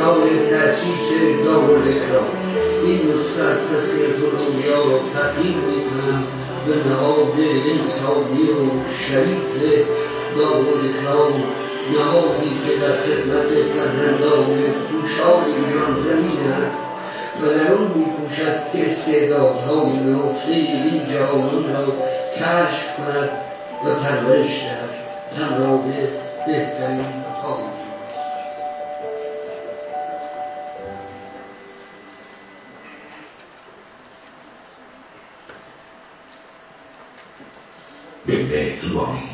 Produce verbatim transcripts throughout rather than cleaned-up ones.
سال تأسیس دارالإکرام. این نسخه از تذکرة الاولیا را تقدیم می‌کنم به نهاد انسانی و شریف دارالإکرام، نهادی که در خدمت فرزندان کوشای ایران زمین است و در اون می‌کوشد که استعدادهای نهفته این جهانان را کشف کند و پرورش دهد همراه بهترین آموزش. بالله دوانی.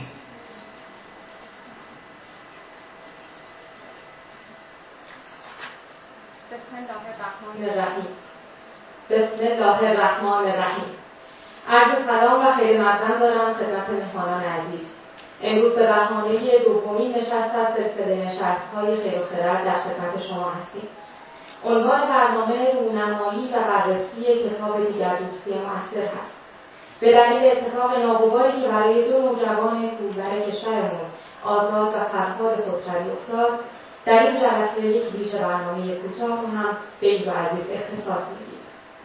بسم الله الرحمن الرحیم. بسم الله الرحمن الرحیم. عرض سلام و خیر مقدم دارم خدمت مهمانان عزیز. امروز به بهانه دومین نشست از سلسله نشست‌های خیر و خرد در خدمت شما هستیم. عنوان برنامه رونمایی و بررسی کتاب دیگردوستی مؤثر هست. به دلیل اتفاق ناگواری که برای دو نوجوان کولبر کشورمون آزاد و فرهاد خسروی افتاد، در این جلسه یک ویژه برنامه کوتاه رو هم به این دو عزیز اختصاص میدیم.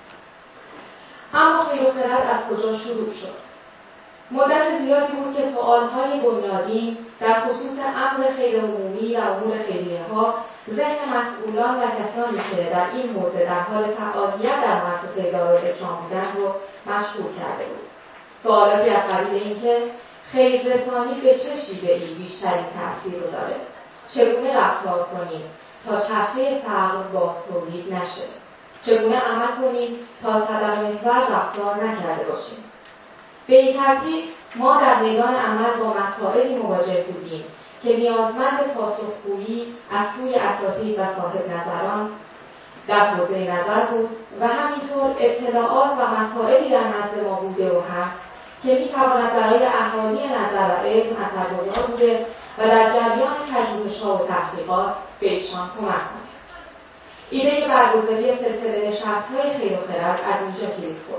اما خیر و خرد از کجا شروع شد؟ مدت زیادی بود که سؤالهای بنیادین در خصوص امر خیر عمومی و امور خیریه‌ها ذهن مسئولان و کسانی که در این حوزه در حال فعالیت در مؤسسه دارالإکرام بودند رو مشغول کرده بود. سوالاتی از قبیل اینکه خیررسانی به چه شیوه‌ای بیشترین تأثیر رو داره؟ چگونه رفتار کنیم تا چرخه فقر باز تولید نشه؟ چگونه عمل کنیم تا صدقه محور رفتار نکرده باشیم؟ به این ترتیب ما در میدان عمل با مسائلی مواجه بودیم که نیازمند پاسخگویی از سوی اساتید و صاحب نظران در حوزه نظر بود و همینطور اطلاعات و مسائلی در نزد ما بوده و هست که میتواند برای اهالی نظر و علم اثرگذار بوده و در جریان پژوهش‌ها و تحقیقات به ایشان کمک کنید. ایده برگزاری سلسله نشست‌های خیر و خرد از اینجا کلید خورد.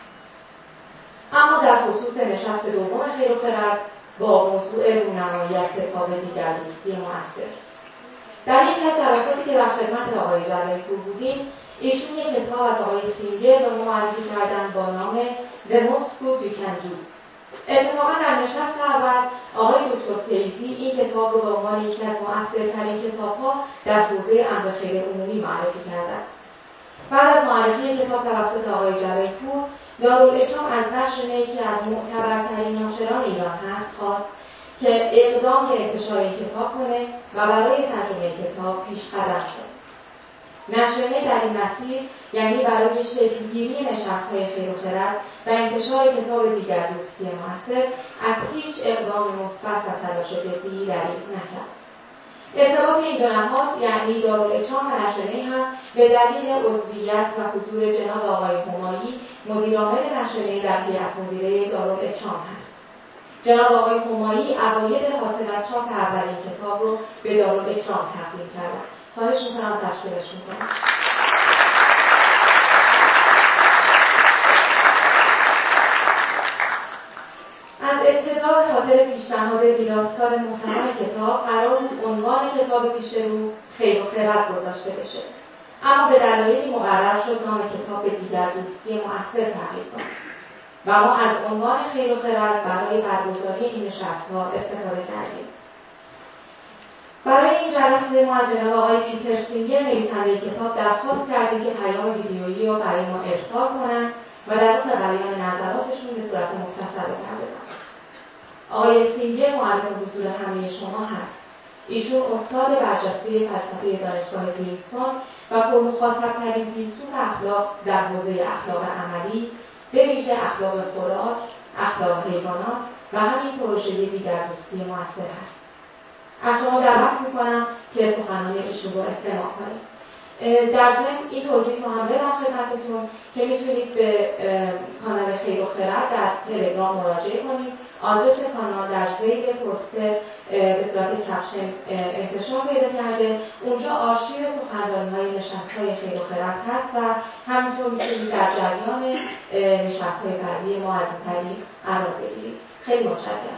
اما در خصوص نشست دوم خیر و خرد با موضوع رونمایی از کتاب دیگردوستی مؤثر، در یک از جلساتی که در خدمت آقای جلیل‌پور بودیم، ایشون یک کتاب از آقای سینگر به ما معرفی کردن با نام The Most Good You Can Do. اتفاقا در نشست اول آقای دکتر فیضی این کتاب رو به عنوان یکی از مؤثرترین کتاب‌ها در حوزه امر خیر عمومی معرفی کردند. بعد از معرفی کتاب توسط آقای جلیل‌پور، دارالإکرام از نشر یکی از معتبرترین ناشران ایران هست خواست که اقدام به انتشار این کتاب کنه و برای ترجمه کتاب پیش قدم شد. نشر در این مسیر یعنی برای شکلگیری نشست‌های خیر و خرد و انتشار کتاب دیگردوستی مؤثر از هیچ اقدام مثبت و تلاش جدی دریغ نکرد. ارتباط این دو نهاد یعنی دارالإکرام و نشر هم به دلیل عضویت و حضور جناب آقای همایی مدیرعامل نشر در هیئت مدیره دارالإکرام هست. جناب آقای همایی اوایل حاصل از چاپ اولین کتاب رو به دارالإکرام تقدیم کردند. خواهش می‌کنم تشکیلش می‌کنم. از ابتدا به خاطر پیشنهاد ویراستار محترم کتاب قرار بود عنوان کتاب پیش رو خیر و خرد گذاشته بشه، اما به دلایلی مقرر شد نام کتاب دیگردوستی مؤثر تغییر کنه و ما از عنوان خیر و خرد برای برگزاری این نشست‌ها استفاده کردیم. برای این جلسه ما از جناب آقای پیتر سینگر نویسنده کتاب درخواست کردیم که پیام ویدیویی رو برای ما ارسال کنند و در اون به بیان نظراتشون به صورت مختصر بپردازند. آقای سینگر معرف حضور همه شما هست. ایشون استاد برجسته فلسفه دانشگاه پرینستون و پرمخاطب‌ترین فیلسوف اخلاق در حوزه اخلاق عملی، به ویژه اخلاق خوراک، اخلاق حیوانات و همین پروژه دیگردوستی مؤثر هست. از شما دعوت میکنم که سخنان ایشون رو استماع کنید. در ضمن این توضیح رو هم بدم خدمتتون که میتونید به کانال خیر و خرد در تلگرام مراجعه کنید. آدرس کانال در ذیل پست به صورت کپشن انتشار پیدا کرده. اونجا آرشیو سخنرانی‌های نشست‌های خیر و خرد هست و همینطور میتونید در جریان نشست‌های بعدی ما از این طریق قرار بگیرید. خیلی متشکرم.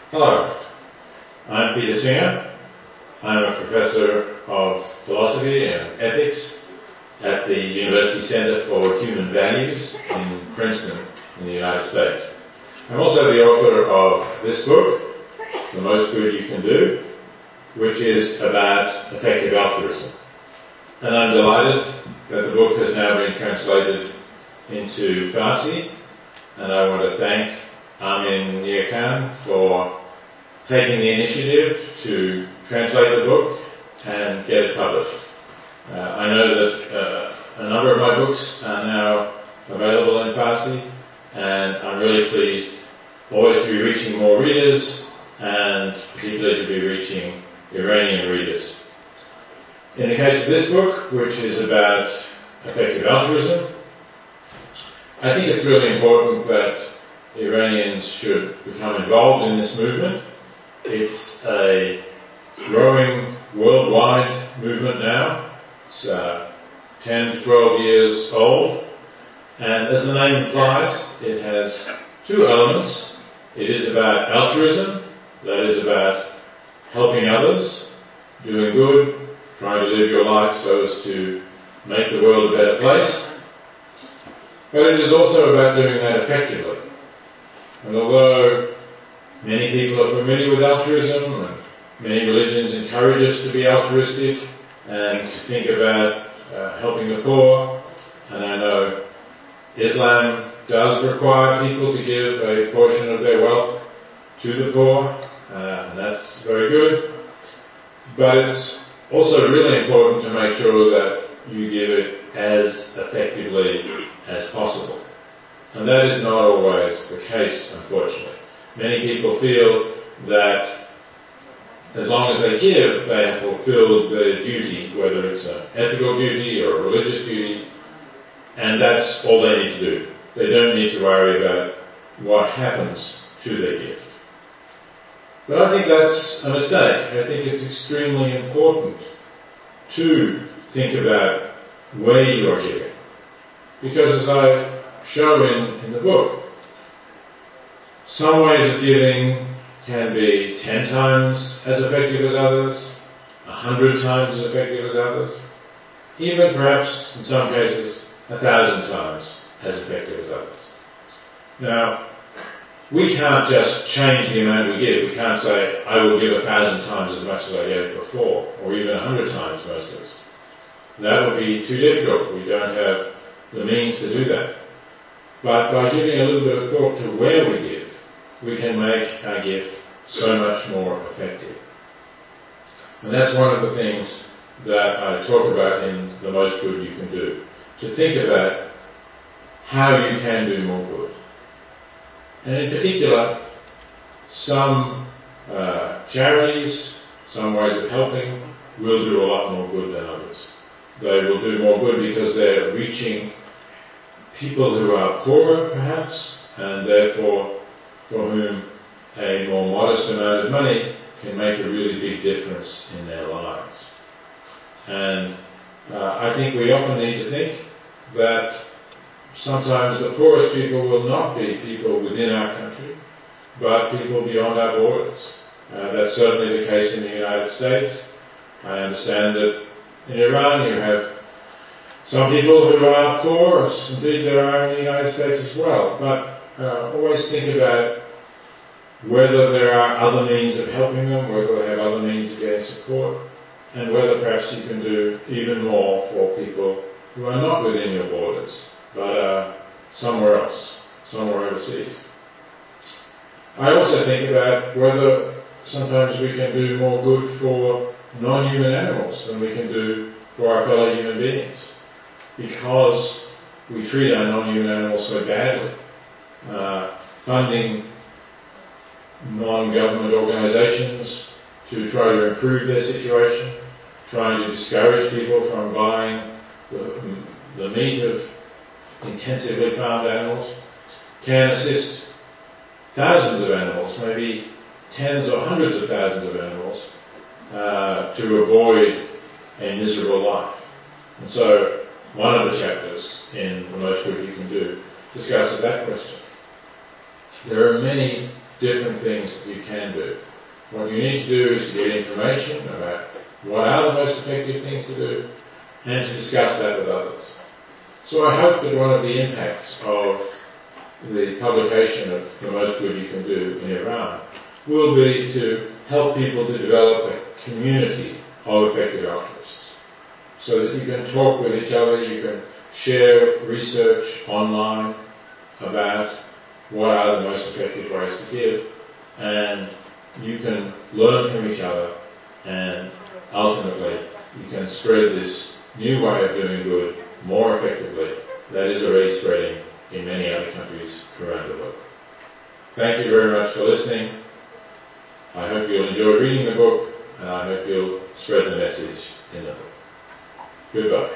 Hello, I'm Peter Singer. I'm a professor of philosophy and ethics at the University Center for Human Values in Princeton in the United States. I'm also the author of this book, The Most Good You Can Do, which is about effective altruism. And I'm delighted that the book has now been translated into Farsi, and I want to thank Amin Nir-Khan for taking the initiative to translate the book and get it published. Uh, I know that uh, a number of my books are now available in Farsi, and I'm really pleased always to be reaching more readers, and particularly to be reaching Iranian readers. In the case of this book, which is about effective altruism, I think it's really important that Iranians should become involved in this movement. It's a growing worldwide movement now. It's uh, ten to twelve years old, and as the name implies, it has two elements. It is about altruism, that is about helping others, doing good, trying to live your life so as to make the world a better place. But it is also about doing that effectively. And although many people are familiar with altruism, and many religions encourage us to be altruistic and to think about uh, helping the poor, and I know Islam does require people to give a portion of their wealth to the poor, uh, and that's very good. But it's also really important to make sure that you give it as effectively as possible. And that is not always the case, unfortunately. Many people feel that as long as they give, they have fulfilled their duty, whether it's an ethical duty or a religious duty, and that's all they need to do. They don't need to worry about what happens to their gift. But I think that's a mistake. I think it's extremely important to think about where you are giving. Because as I show in, in the book, some ways of giving can be ten times as effective as others, a hundred times as effective as others, even perhaps in some cases a thousand times as effective as others. Now, we can't just change the amount we give. We can't say, I will give a thousand times as much as I gave before, or even a hundred times, most of us. That would be too difficult. We don't have the means to do that. But by giving a little bit of thought to where we give, we can make our gift so much more effective. And that's one of the things that I talk about in The Most Good You Can Do. To think about how you can do more good. And in particular, some uh, charities, some ways of helping, will do a lot more good than others. They will do more good because they're reaching people who are poorer, perhaps, and therefore for whom a more modest amount of money can make a really big difference in their lives. And uh, I think we often need to think that sometimes the poorest people will not be people within our country, but people beyond our borders. Uh, that's certainly the case in the United States. I understand that in Iran you have some people who are poor, indeed there are in the United States as well, but uh, always think about whether there are other means of helping them, whether they have other means of getting support, and whether perhaps you can do even more for people who are not within your borders, but are somewhere else, somewhere overseas. I also think about whether sometimes we can do more good for non-human animals than we can do for our fellow human beings, because we treat our non-human animals so badly. Uh, funding non-government organizations to try to improve their situation, trying to discourage people from buying the, the meat of intensively farmed animals, can assist thousands of animals, maybe tens or hundreds of thousands of animals, uh, to avoid a miserable life. And so one of the chapters in The Most Good You Can Do discusses that question. There are many different things that you can do. What you need to do is to get information about what are the most effective things to do and to discuss that with others. So I hope that one of the impacts of the publication of The Most Good You Can Do in Iran will be to help people to develop a community of effective altruists so that you can talk with each other, you can share research online about what are the most effective ways to give, and you can learn from each other, and ultimately you can spread this new way of doing good more effectively that is already spreading in many other countries around the world. Thank you very much for listening. I hope you'll enjoy reading the book, and I hope you'll spread the message in the book. Goodbye.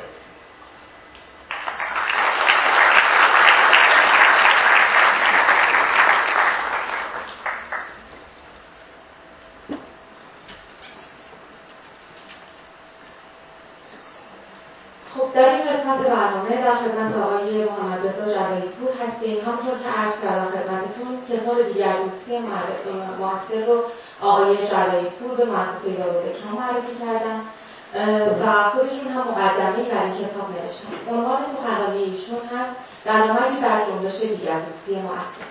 خب در این قسمت برنامه در خدمت آقای محمد رضا جلایی‌پور هستیم. همونطور که عرض کردم خدمتتون کتاب دیگر دوستی موثر رو آقای جلایی‌پور به مؤسسه دارالکرام معرفی کردن و خودشون هم مقدمه‌ای بر این کتاب نوشتن. عنوان سخنرانی ایشون هست درآمدی بر جنبش دیگر دوستی موثر.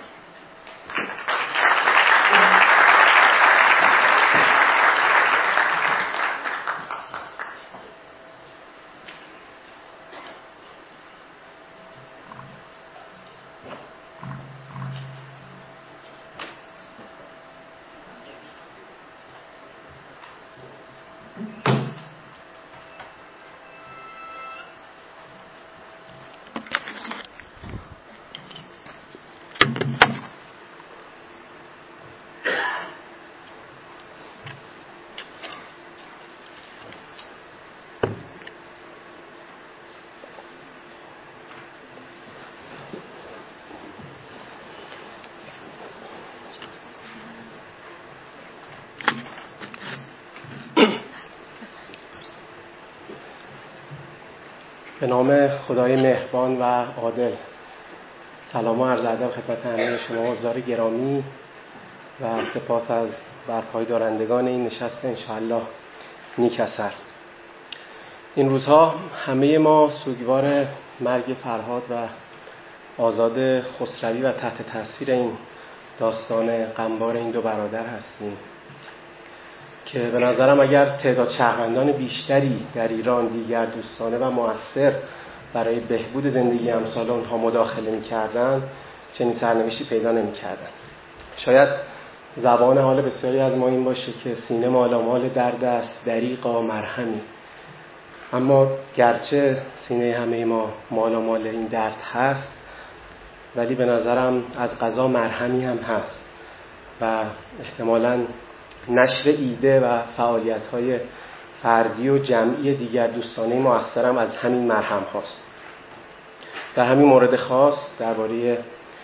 به نام خدای مهربان و عادل. سلام و عرض ادب خدمت همه شما حضار گرامی و سپاس از برپای دارندگان این نشست انشاءالله نیک اثر. این روزها همه ما سوگوار مرگ فرهاد و آزاد خسروی و تحت تاثیر این داستان غمبار این دو برادر هستیم که به نظرم اگر تعداد شهروندان بیشتری در ایران دیگر دوستانه و مؤثر برای بهبود زندگی امثال اونها مداخله می‌کردند چنین سرنوشتی پیدا نمی‌کردند. شاید زبان حال بسیاری از ما این باشه که سینه مالامال درد است دریغا مرهمی، اما گرچه سینه همه ما مالامال این درد هست ولی به نظرم از قضا مرهمی هم هست و احتمالاً نشر ایده و فعالیت‌های فردی و جمعی دیگر دوستانه مؤثرم از همین مرهم هاست. در همین مورد خاص درباره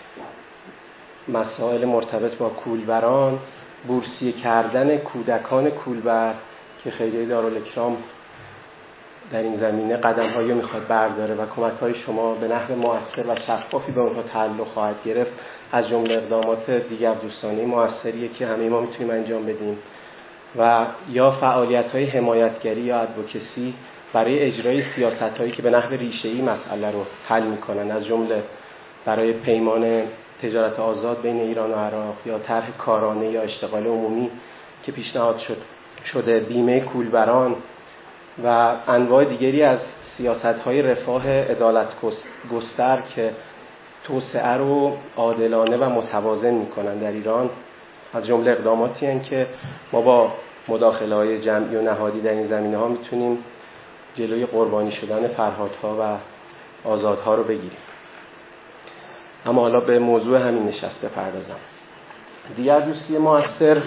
مسائل مرتبط با کولبران، بورسیه کردن کودکان کولبر که خیریه دارالکرام در این زمینه قدم‌هایی میخواد برداره و کمک‌های شما به نحو مؤثر و شفافی به اونها تعلق خواهد گرفت، از جمله اقدامات دیگر دوستانه مؤثریه که همه ما میتونیم انجام بدیم و یا فعالیت‌های حمایتگری یا ادوکسی برای اجرای سیاست‌هایی که به نحو ریشه‌ای مسئله رو حل می‌کنن، از جمله برای پیمان تجارت آزاد بین ایران و عراق یا طرح کارانه یا اشتغال عمومی که پیشنهاد شد شده، بیمه کولبران و انواع دیگری از سیاست‌های رفاه عدالت گستر که توسعه رو عادلانه و متوازن می‌کنن در ایران، از جمله اقداماتی هستند که ما با مداخله‌های جمعی و نهادی در این زمینه‌ها می‌تونیم جلوی قربانی شدن فرهادها و آزادها رو بگیریم. اما حالا به موضوع همین نشست بپردازم. دیگر دوستی مؤثر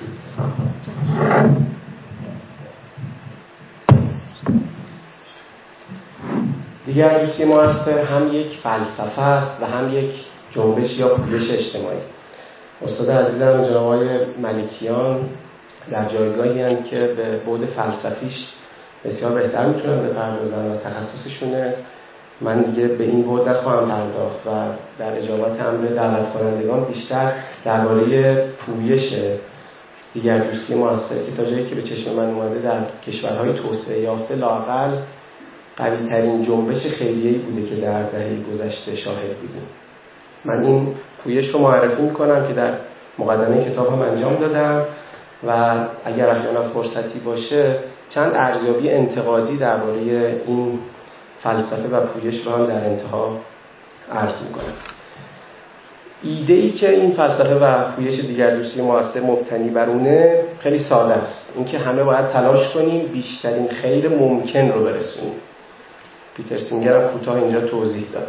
دیگر دوستی مؤثر هم یک فلسفه است و هم یک جنبش یا پویش اجتماعی. استاد عزیزم جناب آقای ملکیان در جایگاهی هستند که به بعد فلسفیش بسیار بهتر میتونن بپردازن و تخصصشونه من دیگه به این بود نخواهم پرداخت و در اجابت امر دعوت کنندگان بیشتر درباره پویش دیگردوستی موثر که تا جایی که به چشم من اومده در کشورهای توسعه یافته لااقل قوی ترین جنبش خیریه‌ای بوده که در دهه گذشته شاهد بودیم. من این پویش رو معرفی میکنم که در مقدمه کتاب هم انجام دادم و اگر احیانا فرصتی باشه چند ارزیابی انتقادی درباره این فلسفه و پویش رو هم در انتها عرض میکنم. ایده‌ای که این فلسفه و پویش دیگردوستی موثر مبتنی بر اونه خیلی ساده است. اینکه همه باید تلاش کنیم بیشترین خیر ممکن رو برسونیم. پیتر سینگر هم کوتاه اینجا توضیح داد.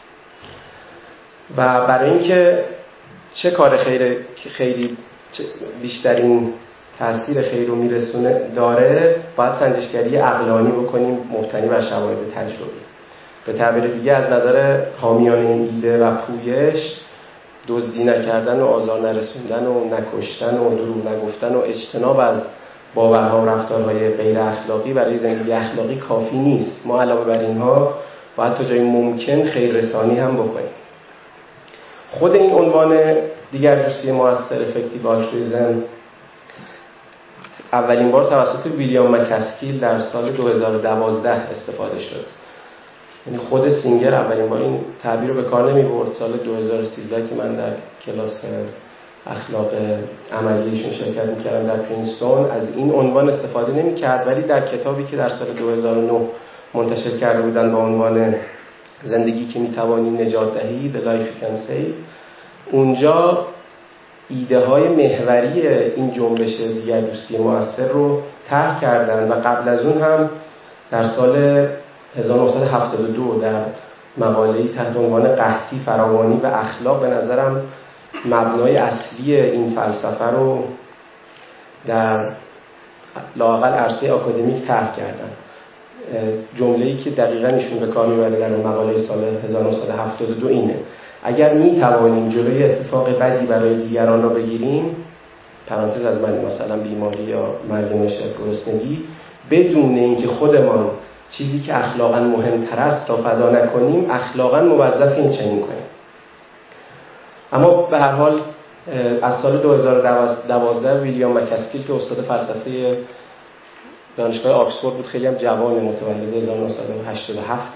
و برای اینکه چه کار خیر خیری بیشترین تأثیر خیر رو میرسونه داره، باید سنجشگری عقلانی بکنیم مبتنی بر شواهد تجربی. به تعبیر دیگه از نظر حامیان این ایده و پویش، دزدی نکردن و آزار نرسوندن و نکشتن و دروغ نگفتن و اجتناب از باورها و رفتارهای غیر اخلاقی برای زندگی اخلاقی کافی نیست. ما علاوه بر اینها باید تا جایی ممکن خیر رسانی هم بکنیم. خود این عنوان دیگردوستی موثر افکتیو آلترویسم اولین بار توسط ویلیام مکاسکیل در سال دو هزار و دوازده استفاده شد. یعنی خود سینگر اولین بار این تعبیر رو به کار نمی برد. سال دو هزار و سیزده که من در کلاس اخلاق عملیشون شرکت میکردم در پرینستون از این عنوان استفاده نمی کرد، ولی در کتابی که در سال دو هزار و نه منتشر کرده بودن با عنوان زندگی که میتوانی نجات دهی The Life You Can Save، اونجا ایده های محوری این جنبش دیگردوستی موثر رو طرح کردن و قبل از اون هم در سال هزار و نهصد و هفتاد و دو در مقاله‌ای تحت عنوان قحطی، فراوانی و اخلاق به نظرم مبنای اصلی این فلسفه رو در لااقل عرصه آکادمیک طرح کردن. جمله‌ای که دقیقاً ایشون به کار می‌بره در اون مقاله سال هزار و نهصد و هفتاد و دو اینه: اگر می‌توانیم جلوی اتفاق بدی برای دیگران را بگیریم، پرانتز از من مثلا بیماری یا مرگ ناشی از گرسنگی، بدون اینکه خودمان چیزی که اخلاقاً مهمتر است را فدا نکنیم، اخلاقاً موظفیم چنین کنیم. اما به هر حال از سال دو هزار و دوازده ویلیام مکاسکیل که استاد فلسفه دانشگاه آکسفورد بود، خیلی هم جوان، متولد هزار و نهصد و هشتاد و هفت،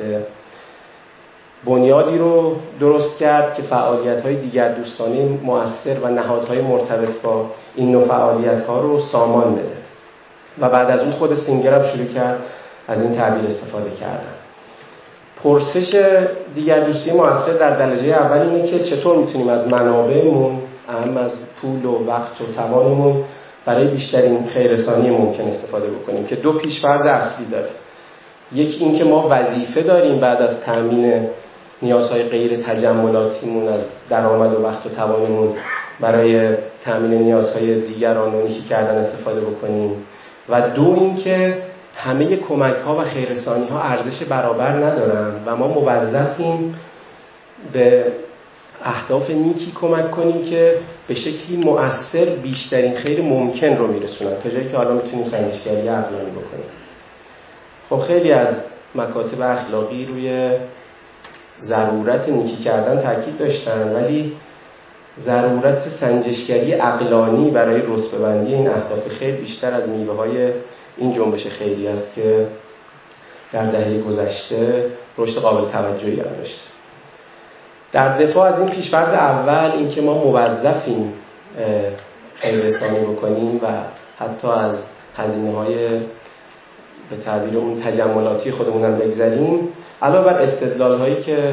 بنیادی رو درست کرد که فعالیت‌های دیگردوستانه مؤثر و نهادهای مرتبط با این نوع فعالیت‌ها رو سامان بده. و بعد از اون خود سینگر هم شروع کرد از این تعبیر استفاده کردن. پرسش دیگردوستی مؤثر در درجه اول اینه که چطور میتونیم از منابعمون، اهم از پول و وقت و توانمون، برای بیشترین خیررسانی ممکن استفاده بکنیم که دو پیش‌فرض اصلی داره. یکی این که ما وظیفه داریم بعد از تامین نیازهای غیر تجملاتیمون از درآمد و وقت و توانمون برای تامین نیازهای دیگران و نیکی کردن استفاده بکنیم، و دو این که همه کمک‌ها و خیررسانی‌ها ارزش برابر ندارن و ما موظفیم به اهداف نیکی کمک کنیم که به شکلی مؤثر بیشترین خیر ممکن رو میرسونن، تا جایی که حالا میتونیم سنجشگری عقلانی بکنیم. خب خیلی از مکاتب اخلاقی روی ضرورت نیکی کردن تاکید داشتن، ولی ضرورت سنجشگری عقلانی برای رتبه‌بندی این اهداف خیر بیشتر از میوه‌های این جنبش خیری است که در دهه گذشته رشد قابل توجهی هم داشته. در دفاع از این پیش‌فرض اول، این که ما موظفیم خیررسانی بکنیم و حتی از هزینه‌های به تعبیر اون تجملاتی خودمون هم بگذریم، علاوه بر استدلال‌هایی که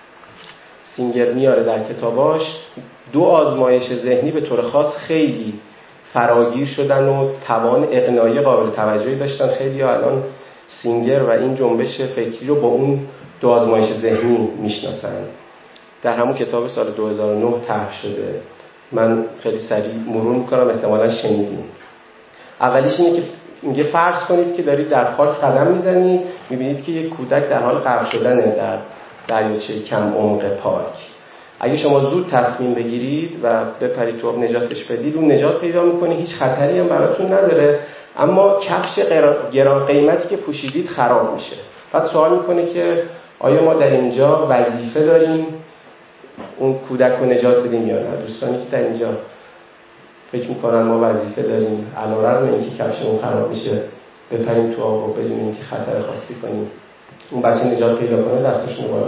سینگر میاره در کتاباش، دو آزمایش ذهنی به طور خاص خیلی فراگیر شدن و توان اقناعی قابل توجهی داشتن. خیلی ها الان سینگر و این جنبش فکری رو با اون دو آزمایش ذهنی میشناسن. در همون کتاب سال دو هزار و نه طرح شده. من خیلی سریع مرور میکنم، احتمالاً شنیدین. اولیش اینه که میگه فرض کنید که دارید در خاک قدم میزنید، میبینید که یک کودک در حال غرق شدنه در دریاچه کم عمق پاک. اگه شما زود تصمیم بگیرید و بپرید تو نجاتش بدید، اون نجات پیدا میکنه، هیچ خطری هم براتون نداره، اما کفش گران قیمتی که پوشیدید خراب میشه. بعد سوال میکنه که آیا ما در اینجا وظیفه داریم اون کودک رو نجات بدیم یا نه؟ دوستانی که در اینجا فکر میکنن ما وظیفه داریم علیرغم اینکه کفشمون خراب میشه بپریم تو آب و بدون اینکه خطر خاصی کنیم اون بچه نجات پیدا کنه، دستشون بالا.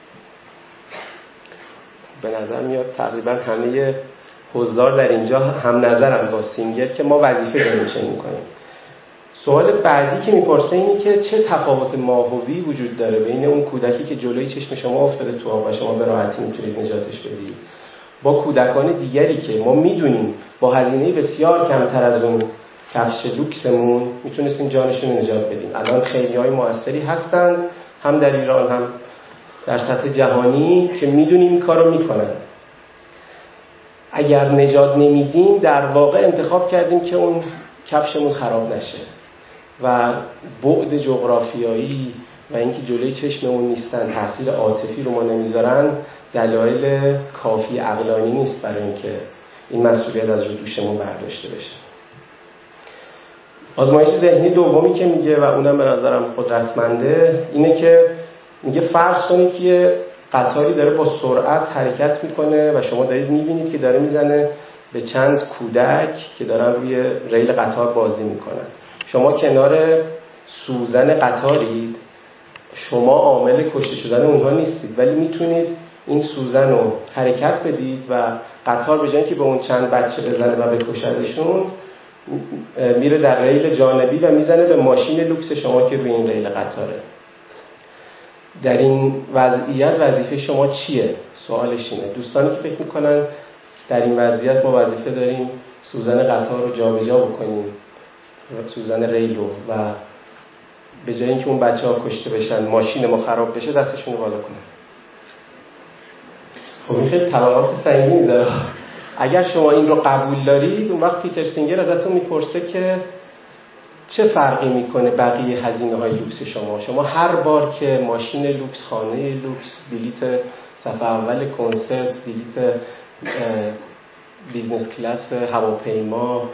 به نظر میاد تقریبا همه حضار در اینجا هم نظرن با سینگر که ما وظیفه داریم چنین کنیم. سوال بعدی که میپرسه اینه که چه تفاوت ماهوی وجود داره بین اون کودکی که جلوی چشم شما افتاده تو آب و شما به راحتی میتونید نجاتش بدید با کودکان دیگری که ما میدونیم با هزینه بسیار کمتر از اون کفش لوکسمون میتونستیم جانشون رو نجات بدیم. الان خیریهای موثری هستن هم در ایران هم در سطح جهانی که میدونیم این کارو میکنن. اگر نجات نمیدیم در واقع انتخاب کردیم که اون کفشمون خراب نشه و بعد جغرافیایی و اینکه جلوی چشممون نیستن، تاثیر عاطفی رو ما نمیذارن، دلایل کافی عقلانی نیست برای اینکه این مسئولیت از رو دوشمون برداشته بشه. آزمایش ذهنی دومی که میگه و اونم به نظرم قدرتمنده اینه که میگه فرض کنید که قطاری داره با سرعت حرکت میکنه و شما دارید میبینید که داره میزنه به چند کودک که دارن روی ریل قطار بازی میکنن. شما کنار سوزن قطارید، شما عامل کشته شدن اونها نیستید ولی میتونید این سوزن رو حرکت بدید و قطار به جای اینکه به اون چند بچه بزنه و بکشدشون میره در ریل جانبی و میزنه به ماشین لوکس شما که روی این ریل قطاره. در این وضعیت وظیفه شما چیه؟ سوالش اینه. دوستانی که فکر میکنن در این وضعیت ما وظیفه داریم سوزن قطار رو جابجا بکنیم، سوزن ریل رو، و به جای اینکه اون بچه ها کشته بشن ماشین ما خراب بشه، دستشون رو بالا کنن. خب این خیلی تبعات سنگینی داره. اگر شما این رو قبول دارید اون وقت پیتر سینگر ازتون میپرسه که چه فرقی میکنه بقیه هزینه های لوکس شما؟ شما هر بار که ماشین لوکس، خانه لوکس، بلیت صف اول کنسرت، بلیت بیزنس کلاس هواپیما،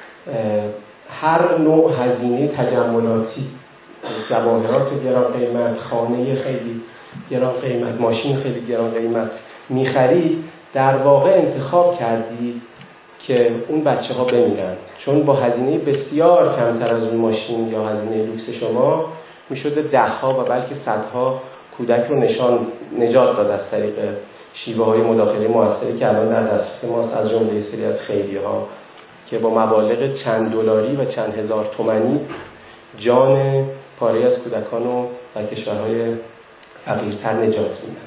هر نوع هزینه تجملاتی، جواهرات گران قیمت، خانه خیلی گران قیمت، ماشین خیلی گران قیمت میخرید، در واقع انتخاب کردید که اون بچه ها بمیرن، چون با هزینه بسیار کمتر از اون ماشین یا هزینه لوکس شما میشده ده ها و بلکه صدها کودک رو نشان نجات داد از طریق شیوه های مداخله موثری که الان در دسترس ماست، از جمله سری از خیریه ها که با مبالغ چند دلاری و چند هزار تومانی جان پاره از کودکان رو در کشورهای فقیرتر نجات میدن.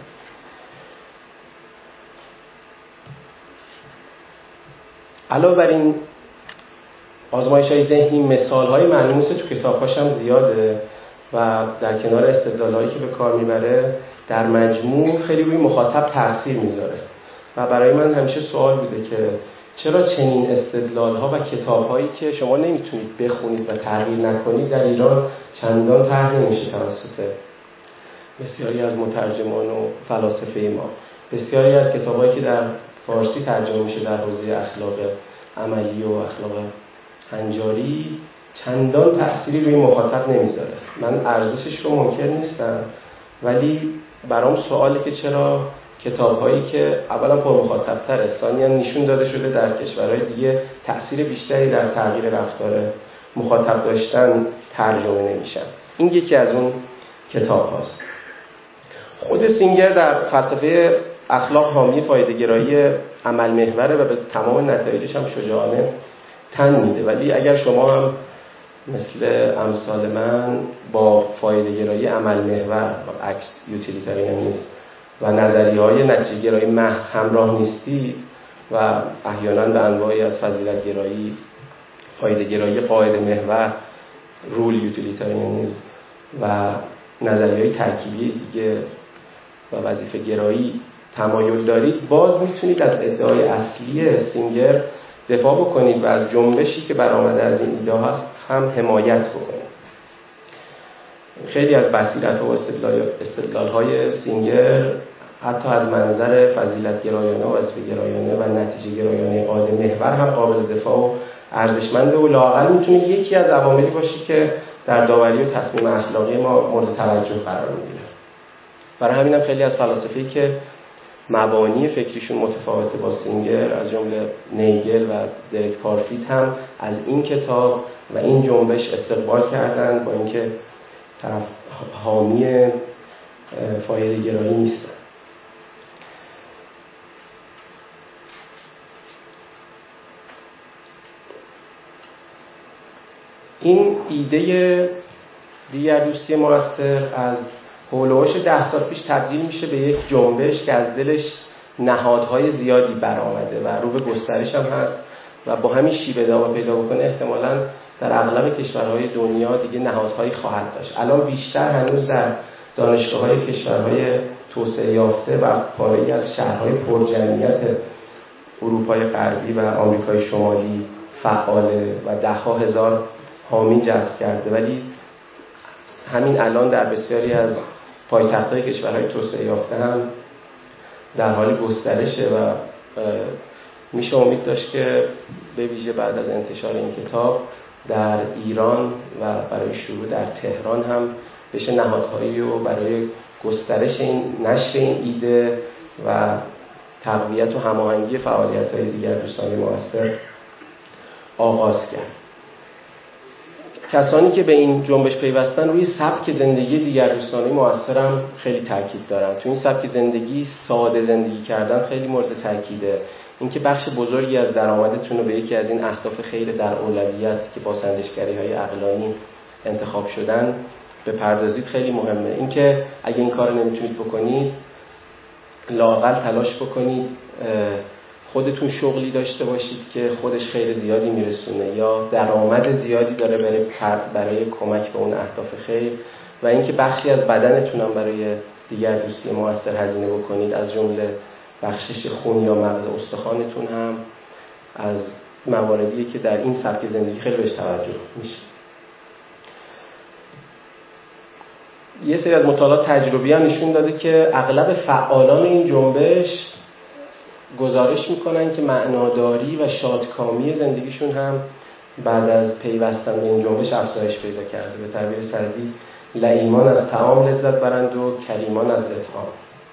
علاوه بر این آزمایش‌های ذهنی مثال‌های ملموس تو کتاب‌هاش هم زیاده و در کنار استدلال‌هایی که به کار میبره در مجموع خیلی روی مخاطب تاثیر میذاره و برای من همیشه سوال بوده که چرا چنین استدلال‌ها و کتاب‌هایی که شما نمیتونید بخونید و تغییر نکنید در ایران چندان طرح نمیشه توسط بسیاری از مترجمان و فلاسفه ما. بسیاری از کتاب‌هایی که در فارسی ترجمه میشه در حوزه اخلاق عملی و اخلاق هنجاری چندان تأثیری روی مخاطب نمیذاره. من ارزشش رو منکر نیستم ولی برام سواله که چرا کتاب‌هایی که اولا پر مخاطب تره، ثانیاً نشون داده شده در کشورهای دیگه تأثیر بیشتری در تغییر رفتار مخاطب داشتن ترجمه نمیشن. این یکی از اون کتاب هاست. خود سینگر در فلسفه اخلاق حامی فایده‌گرایی عمل محوره و به تمام نتایجش هم شجاعانه تن میده، ولی اگر شما هم مثل امثال من با فایده‌گرایی عمل محور و عکس یوتیلیتاریانیسم و نظریه‌های نتیجه‌گرایی محض همراه نیستید و احیانا به انواعی از فضیلت‌گرایی، فایده‌گرایی قاعده محور، رول یوتیلیتاریانیسم و نظریه‌های ترکیبی دیگه و وظیفه گرایی تمایل دارید، باز میتونید از ادعای اصلی سینگر دفاع بکنید و از جنبشی که برآمده از این ایده هست هم حمایت بکنید. خیلی از بصیرت و استدلال‌های سینگر حتی از منظر فضیلت گرایانه و وظیفه گرایانه و نتیجه گرایانه قاعده محور هم قابل دفاع و ارزشمنده و لااقل میتونه یکی از عواملی باشه که در داوری و تصمیم اخلاقی ما مورد توجه قرار میگیره. برای همین هم خیلی از فلاسفه‌ای که مبانی فکریشون متفاوته با سینگر، از جمله نیگل و دریک پارفیت، هم از این کتاب و این جنبش استقبال کردن، با اینکه طرف حامی فایده گرایی نیستن. این ایده دیگردوستی موثر از هولوش ده سال پیش تبدیل میشه به یک جنبش که از دلش نهادهای زیادی برآمده و رو به گسترش هم هست و با همین شیوه ادامه پیدا بکنه احتمالاً در اغلب کشورهای دنیا دیگه نهادهایی خواهد داشت. الان بیشتر هنوز در دانشگاه‌های کشورهای توسعه یافته و پاره‌ای از شهرهای پرجمعیت اروپای غربی و آمریکای شمالی فعاله و ده‌ها هزار حامی جذب کرده، ولی همین الان در بسیاری از پایتخت‌های کشورهای توسعه یافته هم در حال گسترشه و میشه امید داشت که به ویژه بعد از انتشار این کتاب در ایران و برای شروع در تهران هم بشه نهادهایی رو برای گسترش این نشر این ایده و تقویت و هماهنگی فعالیت‌های دیگردوستانی موثر آغاز کرد. کسانی که به این جنبش پیوستن روی سبک زندگی دیگردوستانی موثر هم خیلی تاکید دارن. تو این سبک زندگی ساده زندگی کردن خیلی مورد تاکیده. اینکه بخش بزرگی از درآمدتون رو به یکی از این اهداف خیر در اولویت که با سنجشگری‌های عقلانی انتخاب شدن بپردازید خیلی مهمه. اینکه اگه این کار نمیتونید بکنید لااقل تلاش بکنید خودتون شغلی داشته باشید که خودش خیر زیادی میرسونه یا درآمد زیادی داره برای برای کمک به اون اهداف خیر، و اینکه بخشی از بدنتون هم برای دیگردوستی موثر هزینه بکنید، از جمله بخشش خون یا مغز استخوانتون هم از مواردیه که در این سبک زندگی خیلی بهش توجه میشه. یه سری از مطالعات تجربی هم نشون داده که اغلب فعالان این جنبش گزارش میکنن که معناداری و شادکامی زندگیشون هم بعد از پیوستن به این جنبش افزایش پیدا کرده. به تعبیر سعدی لئیمان از طعام لذت برند و کریمان از اطعام.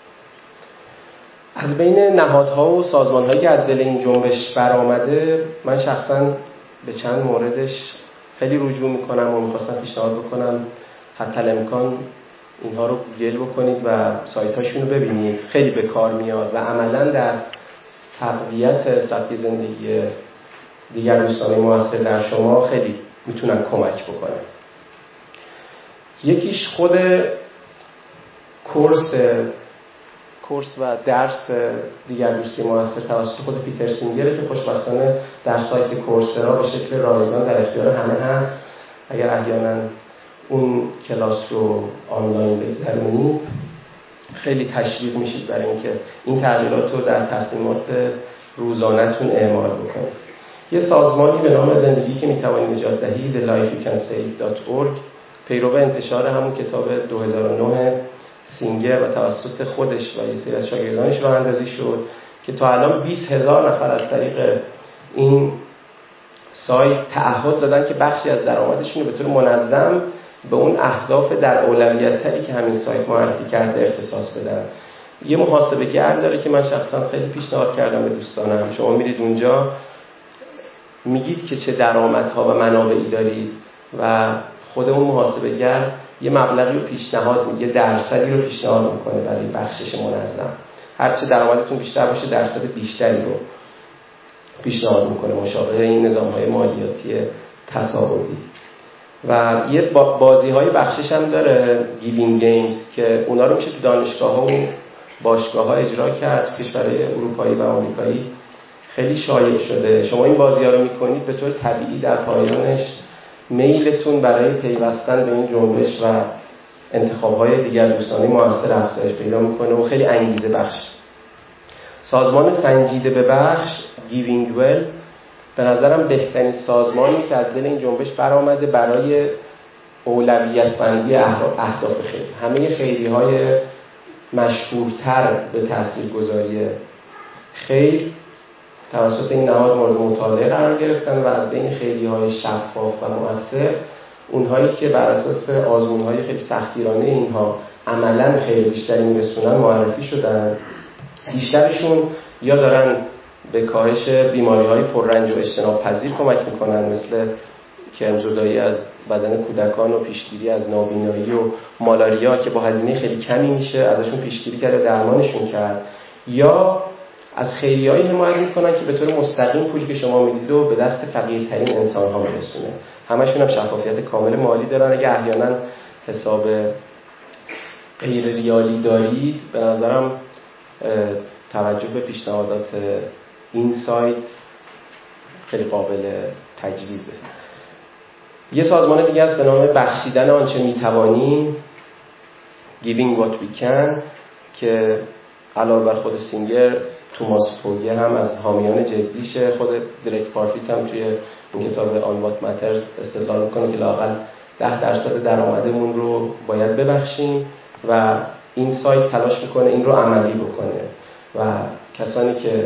از بین نهادها و سازمانهایی که از دل این جنبش برآمده من شخصا به چند موردش خیلی رجوع میکنم و میخواستم پیشنهاد بکنم حتی الامکان اینها رو گوگل بکنید و سایتاشون رو ببینید، خیلی به کار میاد و عملاً در تقویت سبک زندگی دیگردوستانی موثر در شما خیلی میتونن کمک بکنن. یکیش خود کورس کورس و درس دیگردوستی موثر توسط خود پیتر سینگره که خوشبختانه در سایت کورسرا به شکل رایگان در اختیار همه هست. اگر احیانا اون کلاس رو آنلاین بگذرونید خیلی تشویق میشید برای اینکه این تغییرات رو در تصمیمات روزانه‌تون اعمال بکنید. یه سازمانی به نام زندگی که میتوانید نجات دهید the life you can save dot org پیرو انتشار همون کتاب دو هزار و نه سینگر و توسط خودش و یه سری از شاگردانش راه اندازی شد که تا الان بیست هزار نفر از طریق این سایت تعهد دادن که بخشی از درآمدشون رو به طور منظم به اون اهداف در اولویت تری که همین سایت معرفی کرده اختصاص بدن. یه محاسبه گر داره که من شخصا خیلی پیشنهاد کردم به دوستانم. شما میرید اونجا میگید که چه درآمدها و منابعی دارید و خود اون محاسبه گر یه مبلغی رو پیشنهاد میده، یه درصدی رو پیشنهاد میکنه برای بخشش منظم. هرچه درآمدتون بیشتر باشه درصد بیشتری رو پیشنهاد میکنه، مشابه این نظام‌های مالیاتی تصاعدی. و یه بازی‌های بخشش هم داره گیوینگ گیمز که اونا رو میشه تو دانشگاه‌ها و باشگاه‌ها اجرا کرد. کشورهای اروپایی و آمریکایی خیلی شایع شده. شما این بازی‌ها رو می‌کنید به طور طبیعی در پایانش میلتون برای پیوستن به این جنبش و انتخاب‌های دیگردوستانی موثر افزایش پیدا می‌کنه و خیلی انگیزه بخش. سازمان سنجیده به بخش گیوینگ ویل به نظرم بهترین سازمانی که از دل این جنبش برآمده برای اولویت بندی اهداف خیر. همه خیری‌های مشهورتر به تاثیرگذاری خیر توسط این نهاد مورد مطالعه قرار گرفتن و از بین خیری‌های شفاف و مؤثر اونهایی که بر اساس آزمون‌های خیلی سختگیرانه اینها عملاً خیلی بیشتری میرسونن معرفی شدن. بیشترشون یا دارن به کاهش بیماری‌های پررنج و اجتناب پذیر کمک میکنن، مثل کرمزدایی از بدن کودکان و پیشگیری از نابینایی و مالاریا که با هزینه خیلی کمی میشه ازشون پیشگیری کرد و درمانشون کرد، یا از خیریه‌ای حمایت میکنن که به طور مستقیم پولی که شما میدید و به دست فقیرترین انسان‌ها میرسونه. همشون هم شفافیت کامل مالی دارن. اگه احیانا حساب غیر ریالی دارید، به نظرم توجه به پیشنهادات این سایت خیلی قابل تجویزه. یه سازمان دیگه است به نام بخشیدن آنچه میتوانیم، Giving What We Can، که علاوه بر خود سینگر، توماس فوگه هم از حامیان جدیشه. خود دریک پارفیت هم توی این کتاب آن وات ماترز استدلال میکنه که لااقل ده درصد درآمدمون رو باید ببخشیم و این سایت تلاش میکنه این رو عملی بکنه و کسانی که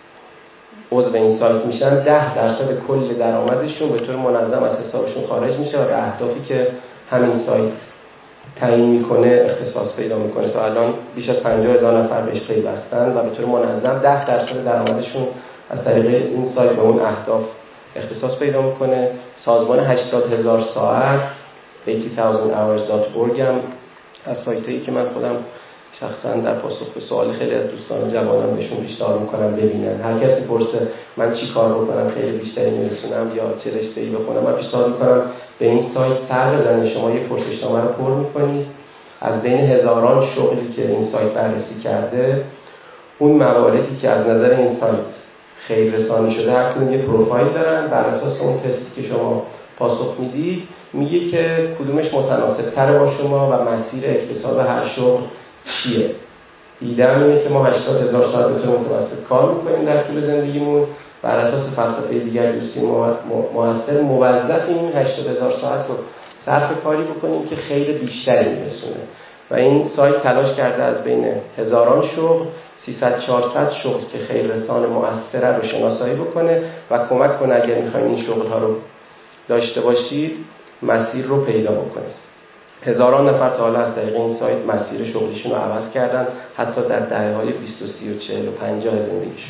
عضو این سایت میشن ده درصد کل درآمدشون به طور منظم از حسابشون خارج میشه و به اهدافی که همین سایت تعیین میکنه اختصاص پیدا میکنه. تا الان بیش از پنجاه هزار نفر بهش پیوستن و به طور منظم ده درصد درآمدشون از طریق این سایت به اون اهداف اختصاص پیدا میکنه. سازمان هشتاد هزار ساعت هشتاد هزار hours دات org هم از سایتایی که من خودم شخصا در پاسخ به سوال خیلی از دوستان جوانان بهشون پیشنهاد میکنم ببینن. هر کسی پرسه من چی کار بکنم خیلی بیشتری میرسونم یا چه رشته‌ای بخونم، من پیشنهاد میکنم به این سایت سر بزنید. شما یه پرسشنامه رو پر میکنید، از بین هزاران شغلی که این سایت بررسی کرده اون مواردی که از نظر این سایت خیر رسانی شده هر کدوم یه پروفایل دارن. بر اساس اون تستی که شما پاسخ میدید میگه که کدومش متناسب تره با شما و مسیر اکتساب هر شغل چیه. ایده‌م اینه که ما هشتاد هزار ساعت به طور متوسط کار میکنیم در طول زندگیمون. بر اساس فلسفه دیگر دوستی موثر موظفیم هشتاد هزار ساعت رو صرف کاری بکنیم که خیر بیشتری میرسونه و این سایت تلاش کرده از بین هزاران شغل سیصد چهارصد شغل که خیر رسان مؤثره رو شناسایی بکنه و کمک کنه اگر میخواین این شغل ها رو داشته باشید مسیر رو پیدا بکنید. هزاران نفر تا حالا از طریق این سایت مسیر شغلیشون رو عوض کردن، حتی در دهه‌های بیست و سی و چهل و پنجاه زندگیشون.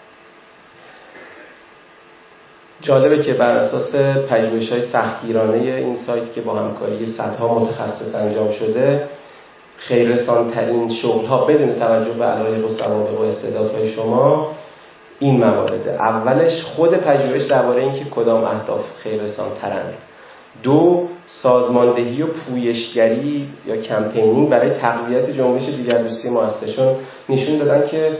جالبه که بر اساس پژوهش‌های سختگیرانه این سایت که با همکاری صدها متخصص انجام شده، خیررسان‌ترین شغل‌ها بدون توجه به علایق و سوابق و استعدادهای شما این موارده. اولش خود پژوهش درباره اینکه کدام اهداف خیررسان‌ترند. دو، سازماندهی و پویشگری یا کمپینینگ برای تقویت جنبش دیگردوستی مؤثرشون نشون دادن که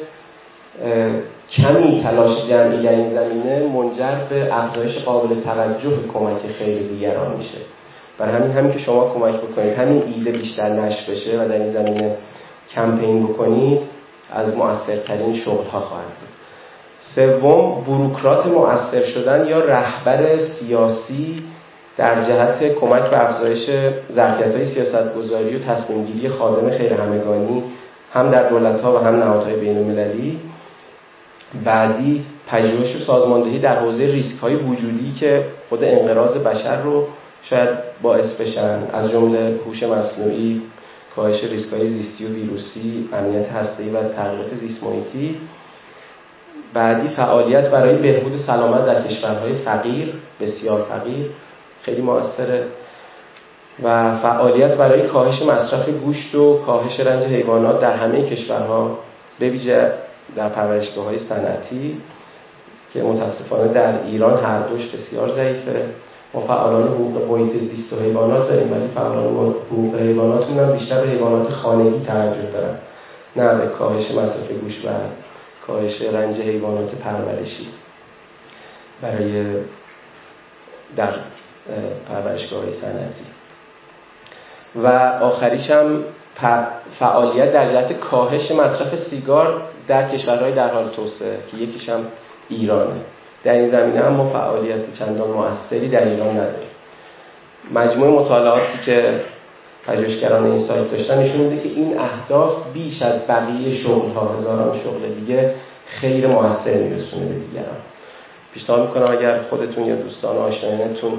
کمی تلاش جمعی در این زمینه منجر به افزایش قابل توجه کمک خیر دیگران میشه. برای همین همین که شما کمک بکنید همین ایده بیشتر نشر بشه و در این زمینه کمپین بکنید از مؤثرترین شغل‌ها خواهد بود. سوم، بوروکرات مؤثر شدن یا رهبر سیاسی در جهت کمک به افزایش ظرفیت‌های سیاست‌گذاری و تصمیم‌گیری خادم خیر همگانی هم در دولت‌ها و هم نهادهای بین‌المللی. بعدی، پژوهش و سازماندهی در حوزه ریسک‌های وجودی که خود انقراض بشر رو شاید باعث بشن، از جمله هوش مصنوعی، کاهش ریسک‌های زیستی و ویروسی، امنیت هسته‌ای و تغییرات زیست محیطی. بعدی، فعالیت برای بهبود سلامت در کشورهای فقیر، بسیار فقیر، خیلی موثره. و فعالیت برای کاهش مصرف گوشت و کاهش رنج حیوانات در همه کشورها، به ویژه در پرورشگاه‌های صنعتی که متاسفانه در ایران هر دوش بسیار ضعیفه. ما فعالان حقوق محیط زیست و حیوانات داریم ولی فعالان حقوق حیواناتمون هم بیشتر به حیوانات خانگی توجه دارن، نه به کاهش مصرف گوشت و کاهش رنج حیوانات پرورشی برای در پرورشگاه‌های صنعتی. و آخریش هم فعالیت در جهت کاهش مصرف سیگار در کشورهای در حال توسعه که یکیش هم ایرانه. در این زمینه هم ما فعالیت چندان مؤثری در ایران نداریم. مجموع مطالعاتی که پژوهشگران این سایت داشتن نشون میده که این اهداف بیش از بقیه شغل‌ها، هزاران شغل دیگه، خیر مؤثر میرسونه به دیگران. پیشنهاد میکنم اگر خودتون یا دوستان آشنایانتون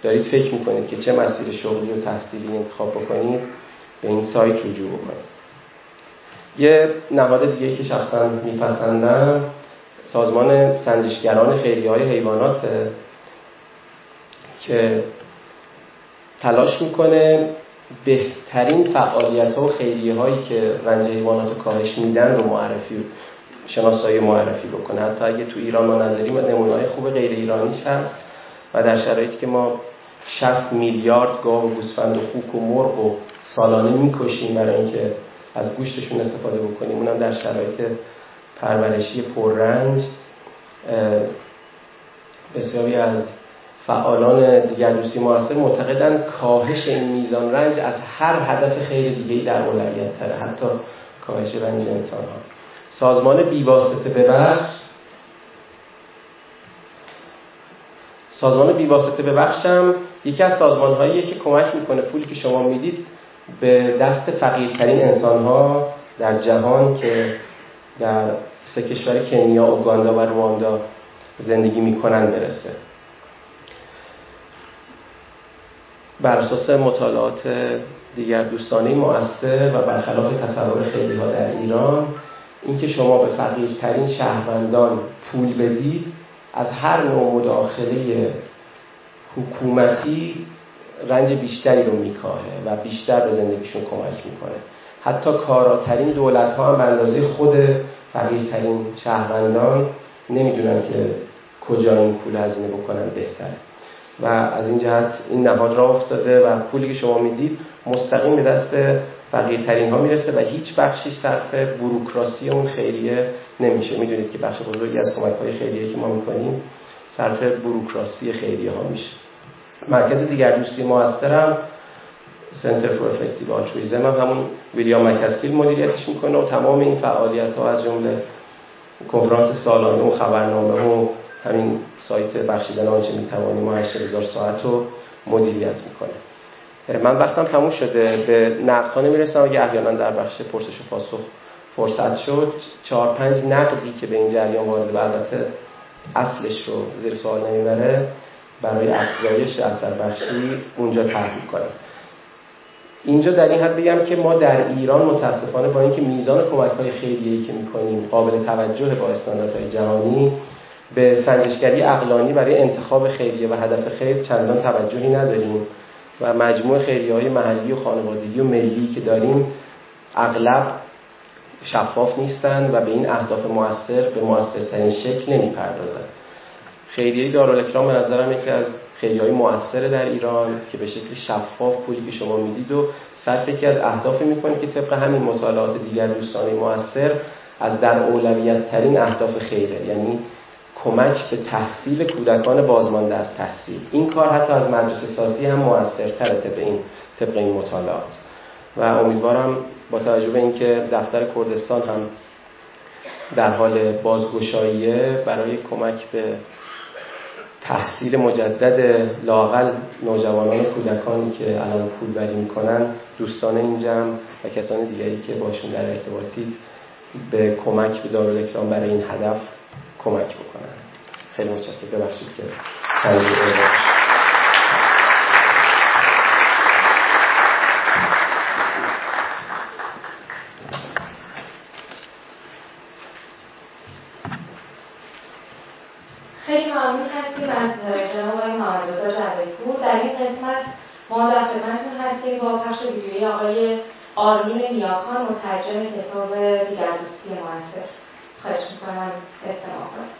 دارید فکر میکنید که چه مسیر شغلی و تحصیلی انتخاب بکنید به این سایت رجوع بکنید. یه نهاد دیگه که شخصا میپسندم سازمان سنجشگران خیریه‌های حیوانات که تلاش میکنه بهترین فعالیت‌ها و خیریه‌هایی که رنج حیوانات رو کاهش میدن رو معرفی شناسایی معرفی بکنه. حتی اگه تو ایران ما نداریم نمونه‌های خوب غیر ایرانیش هست و در شرایطی که ما شصت میلیارد گاو و گوسفند و خوک و مرغ و سالانه میکشیم برای اینکه از گوشتشون استفاده بکنیم، اونم در شرایط پرورشی پررنج، بسیاری از فعالان دیگردوستی موثر معتقدند کاهش این میزان رنج از هر هدف خیر دیگه‌ای در اولویت تره، حتی کاهش رنج انسان‌ها. سازمان بیواسطه ببخش سازمان بیواسطه ببخشم یکی از سازمان‌هاییه که کمک میکنه پولی که شما میدید به دست فقیرترین انسان‌ها در جهان که در سه کشور کنیا، اوگاندا و رواندا زندگی میکنن برسه. بر اساس مطالعات دیگر دوستانه مؤثر و برخلاف تصور خیلی ها در ایران، اینکه شما به فقیرترین شهروندان پول بدید از هر نوع مداخله حکومتی رنج بیشتری رو میکاهه و بیشتر به زندگیشون کمک میکنه. حتی کاراترین دولت ها هم به اندازه خود فقیرترین شهروندان نمیدونن که کجا این پول هزینه بکنن بهتره و از این جهت این نهاد راه افتاده و پولی که شما میدید مستقیم به دست فقیرترین ها میرسه و هیچ بخشی صرف بوروکراسی اون خیریه نمیشه. میدونید که بخش بزرگی از کمک های خیریه که ما میکنیم صرف بوروکراسی خیریه ها میشه. مرکز دیگردوستی موثر هم سنتر فور افکتیو آلترویسم هم همون ویلیام مکاسکیل مدیریتش میکنه و تمام این فعالیت ها از جمله کنفرانس سالانه و خبرنامه و همین سایت بخشیدن آنچه میتوانیم و هشتاد هزار ساعت رو مدیریت میکنه. من وقتم تموم شده، به نقدها نمیرسم. اگه احیانا در بخش پرسش و پاسخ فرصت شد چهار پنج نقدی که به این جریان وارد و البته اصلش رو زیر سوال نمیبره برای افزایش اثر بخشی اونجا طرح میکنم. اینجا در این حد بگم که ما در ایران متاسفانه با اینکه میزان کمک‌های خیریه‌ای که می‌کنیم قابل توجه با استانداردهای جهانی، به سنجشگری عقلانی برای انتخاب خیریه و هدف خیر چندان توجهی نداریم و مجموع خیریه‌های محلی و خانوادگی و ملی که داریم اغلب شفاف نیستند و به این اهداف مؤثر به مؤثرترین شکل نمی‌پردازند. خیریه دارالکرام به نظرم یکی از خیریه‌های مؤثر در ایران که به شکل شفاف پولی که شما میدید و صرف یکی از اهدافی میکنه که طبق همین مطالعات دیگر دوستانه مؤثر از در اولویت ترین اهداف خیره، یعنی کمک به تحصیل کودکان بازمانده از تحصیل. این کار حتی از مدرسه سازی هم مؤثرتره طبق این طبق این مطالعات و امیدوارم با توجه به اینکه دفتر کردستان هم در حال بازگشاییه برای کمک به تحصیل مجدد لااقل نوجوانان و کودکانی که الان پولبری میکنن، دوستان این جمع و کسان دیگری که باشون در ارتباطید به کمک به دارالکرام برای این هدف کمک بکنن. خیلی متشکرم. ببخشید که سنجیده باشید. خیلی ممنون هستیم از جناب آقای محمد رضا جوادپور. در این قسمت ما در خدمتتون هستیم با پخش ویدیویی آقای آرمین نیاکان، مترجم کتاب دیگردوستی موثر. خواهش میکنم استماع کنید.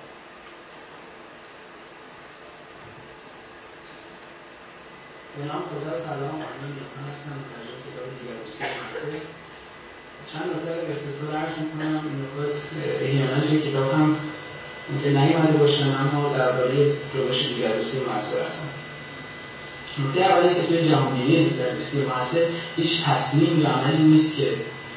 به نام خدا، سلام. آرمین نیاکان هستم، مترجم کتاب دیگردوستی موثر. چند نکته رو به اختصار عرض میکنم. این نکات احیانا توی کتاب هم ممکن نیامده باشن، اما درباره روش دیگردوستی موثر هستن. نکته اولی که توی جهانگیری دیگردوستی موثر هیچ تصمیم یا عملی نیست که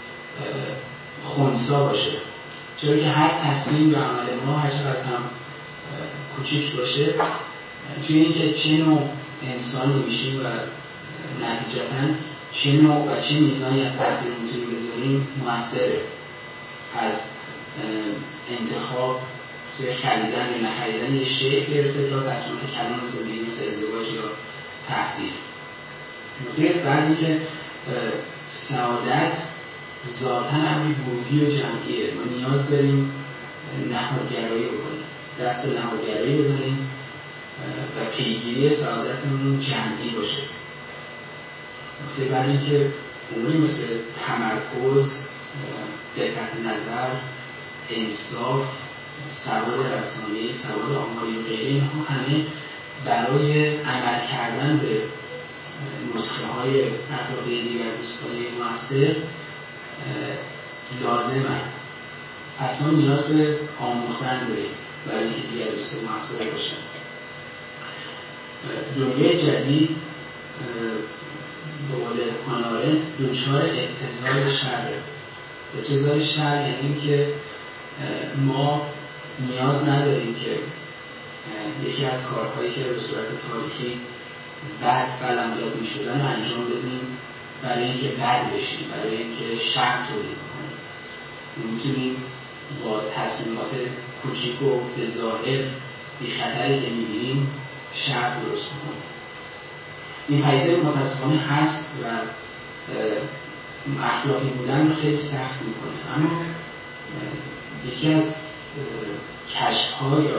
خنثی باشه، چرا که هر تصمیم یا عمل ما هر چقدر هم کوچیک باشه توی اینکه چه نوع انسانی میشیم و نتیجتاً چه نوع و چه میزانی از تاثیر میتونیم بذاریم موثره. از انتخاب توی خریدن یا نخریدن یه شیء گرفته تا تصمیمات کلان زندگی مثل ازدواج یا تحصیل. نکته بعدی که سعادت ذاتاً امری گروهی و جمعیه. ما نیاز داریم نهادگرایی بکنیم، دست به نهادگرایی بزنیم و پیگیری سعادتمون جمعی باشه. نکته بعدی که اموری مثل تمرکز، دقت نظر، انصاف، سواد رسانه‌ای، سواد آماری و غیره، اینها همه برای عمل کردن به نسخه های اخلاقی دیگر دوستانه مؤثر لازمه. پس ما نیاز به آموختن داریم برای اینکه دیگر دوستان مؤثر باشن. دنیای جدید به قول هانا آرنت دچار ابتذال شره. ابتذال شر یعنی اینکه ما نیاز نداریم که یکی از کارهایی که به صورت تاریخی بد قلمداد می شدن رو انجام بدیم برای اینکه بد بشیم، برای اینکه شر تولید کنیم. میتونیم با تصمیمات کوچیک و به ظاهر بی خطری که میگیریم شر درست کنیم. این پدیده متاسفانه هست و اخلاقی بودن رو خیلی سخت میکنه. اما یکی از کشف‌ها یا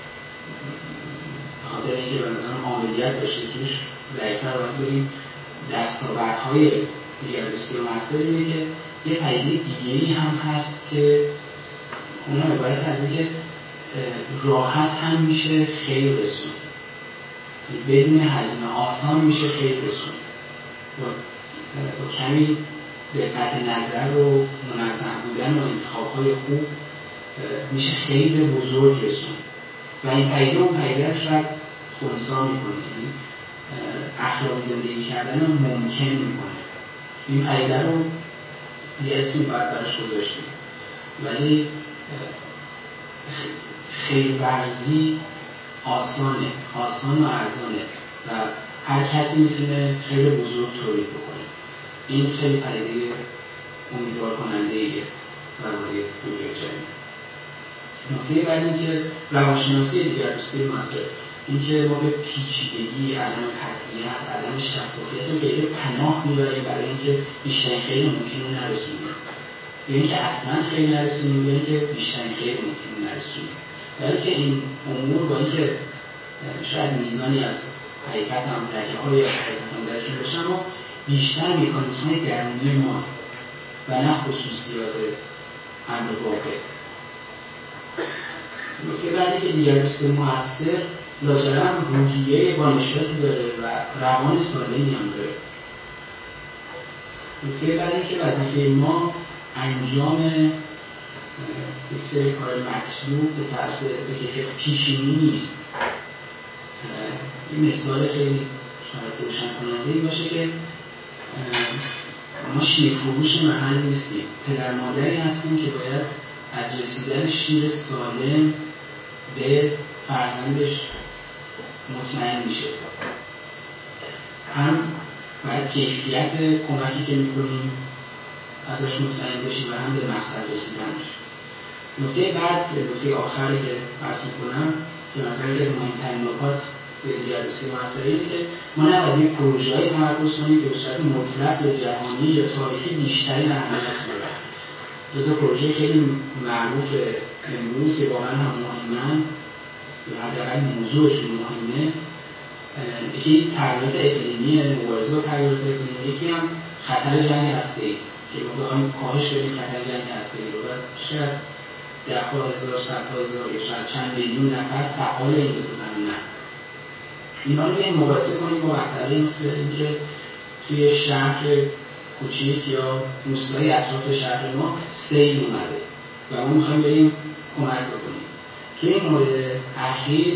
خاطر اینکه به نظرم عاملیت داشته توش ضعیف‌تر باید بریم دستاوردهای دیگر دوستی و مؤثر اینه که یه پدیده دیگری هم هست که اونم عبارت از اینکه راحت هم میشه خیر رسون، بدون هزینه آسان میشه خیر رسون، با, با کمی دقت نظر و منظم بودن و انتخاب‌های خوب میشه خیر بزرگ رسون. و این پدیده اون پدیده رو شاید خنثی میکنه، یعنی اخلاقی زندگی کردن رو ممکن میکنه. این پدیده رو یه اسمی باید برش گذاشتیم، ولی خیرورزی آسانه، آسان و ارزانه و هر کسی میتونه خیر بزرگ تولید بکنه. این خیلی پدیده امیدوار کننده ایه درباره دنیای جدید. نکته بعد این که روانشناسی دیگر دوستی مؤثر، این که ما به پیچیدگی، عدم قطعیت، عدم شفافیت و غیره پناه میبریم برای اینکه بیشترین خیر ممکن رو نرسونیم، یا اینکه اصلا خیر نرسونیم، یا اینکه بیشترین خیر ممکن رو نرسونیم. برای که این امور با اینکه شاید میزانی از حقیقت هم رگه های از حقیقت هم درشون باشه، اما بیشتر مکانیزم های درونی ما و نه خصوصیات امر واقع. نکته بعدی که دیگر دوست مؤثر لاجرم روحیه با نشاطی داره و روان سالمی هم داره. نکته بعدی که وظیفه ما انجام یک سری کار مطلوب به طرز به کیفیت پیشینی نیست. این مثال خیلی شاید روشن کننده این باشه که ما شیرفروش محل نیستیم، پدر مادری هستیم که باید از رسیدن شیر سالم به فرزندش مطمئن میشه. هم باید کیفیت کمکی که میکنیم ازش مطمئن بشیم و هم به مقصد رسیدنش. نکته بعد، نکته آخری که عرض میکنم که مثلا یکی از مهمترین نکات دیگر دوستی مؤثر اینه که ما نباید یک پروژه‌ای تمرکز کنیم که به صورت مطلق یا جهانی یا تاریخی بیشترین اهمیت داره. دو تا پروژه خیلی معروف امروز که واقعا هم مهمن یا حداقل موضوعشون مهمه، یکی تغییرات اقلیمی، مبارزه با تغییرات اقلیمی، یکی هم خطر جنگ هسته‌ای که ما بخوایم کاهش بدیم خطر جنگ هسته‌ای رو. شاید ده هزار، صد هزار یا شاید چند میلیون نفر فعال این دو تا زمینه. اینا رو بیایم مقایسه کنیم با مسئله مثل اینکه توی شهر کوچیک یا روستای اطراف شهر ما سیل اومده و ما میخوایم بریم کمک بکنیم. توی این مورد اخیر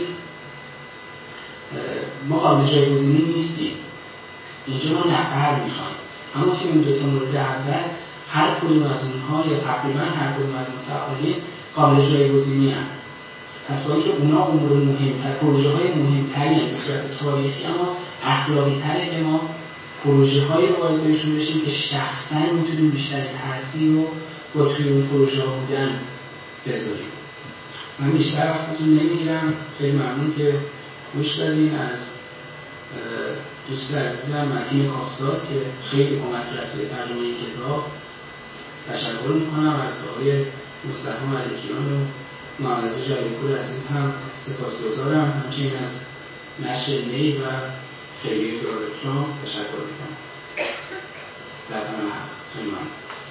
ما قابل جایگزینی نیستیم. اینجا ما نفر میخوایم، اما توی این دو تا مورد اول هر کدوم از اونها یا تقریبا هر کدوم از اون فعالین قابل جایگزینی هستند. پس با اینکه اونا امور مهمتر، پروژه های مهمتری هم به صورت تاریخی، اما اخلاقی تره که ما پروژه هایی رو وارد بهشون بشیم که شخصا میتونیم بیشتر تاثیر رو با توی اون پروژه ها بودن بذاریم. من بیشتر وقتتون نمیگیرم. خیلی ممنون که گوش دادین. از دوست عزیزم متین کاخساز که خیلی کمک کرد توی ترجمه این کتاب. تشکر میکنم از آقای مصطفی ملکیان و محمد جلیپور عزیز هم سپاسگزارم. همچنین از نشر نی و خیلی دارالکرام تشکر میکنم. در من خیلی ممنون.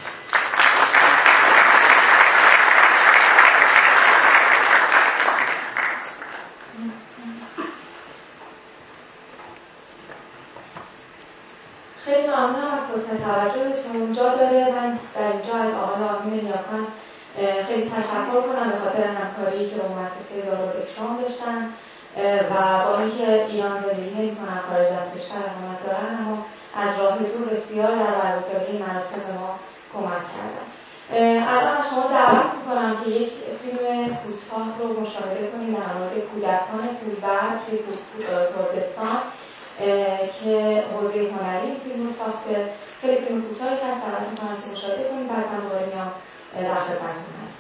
خیلی ممنونم از حسن توجهتون. جا داره من در اینجا از آقای آرمین نیاکان خیلی تشکر کنم به خاطر همکاری که با مؤسسه دارالکرام داشتن و با اینکه ایران زندگی نمی‌کنن، خارج از کشور اقامت دارن، اما از راه دور بسیار در برگزاری این مراسم به ما کمک کردن. الان از شما دعوت می‌کنم که یک فیلم کوتاه رو مشاهده کنیم در مورد کودکان پولبر توی کردستان که حوزه هنری این فیلم رو ساخته. خیلی فیلم کوتاهی هست، دعوت می‌کنم که مشاهده کنیم، بعد من دوباره میام در خدمتتون هستم.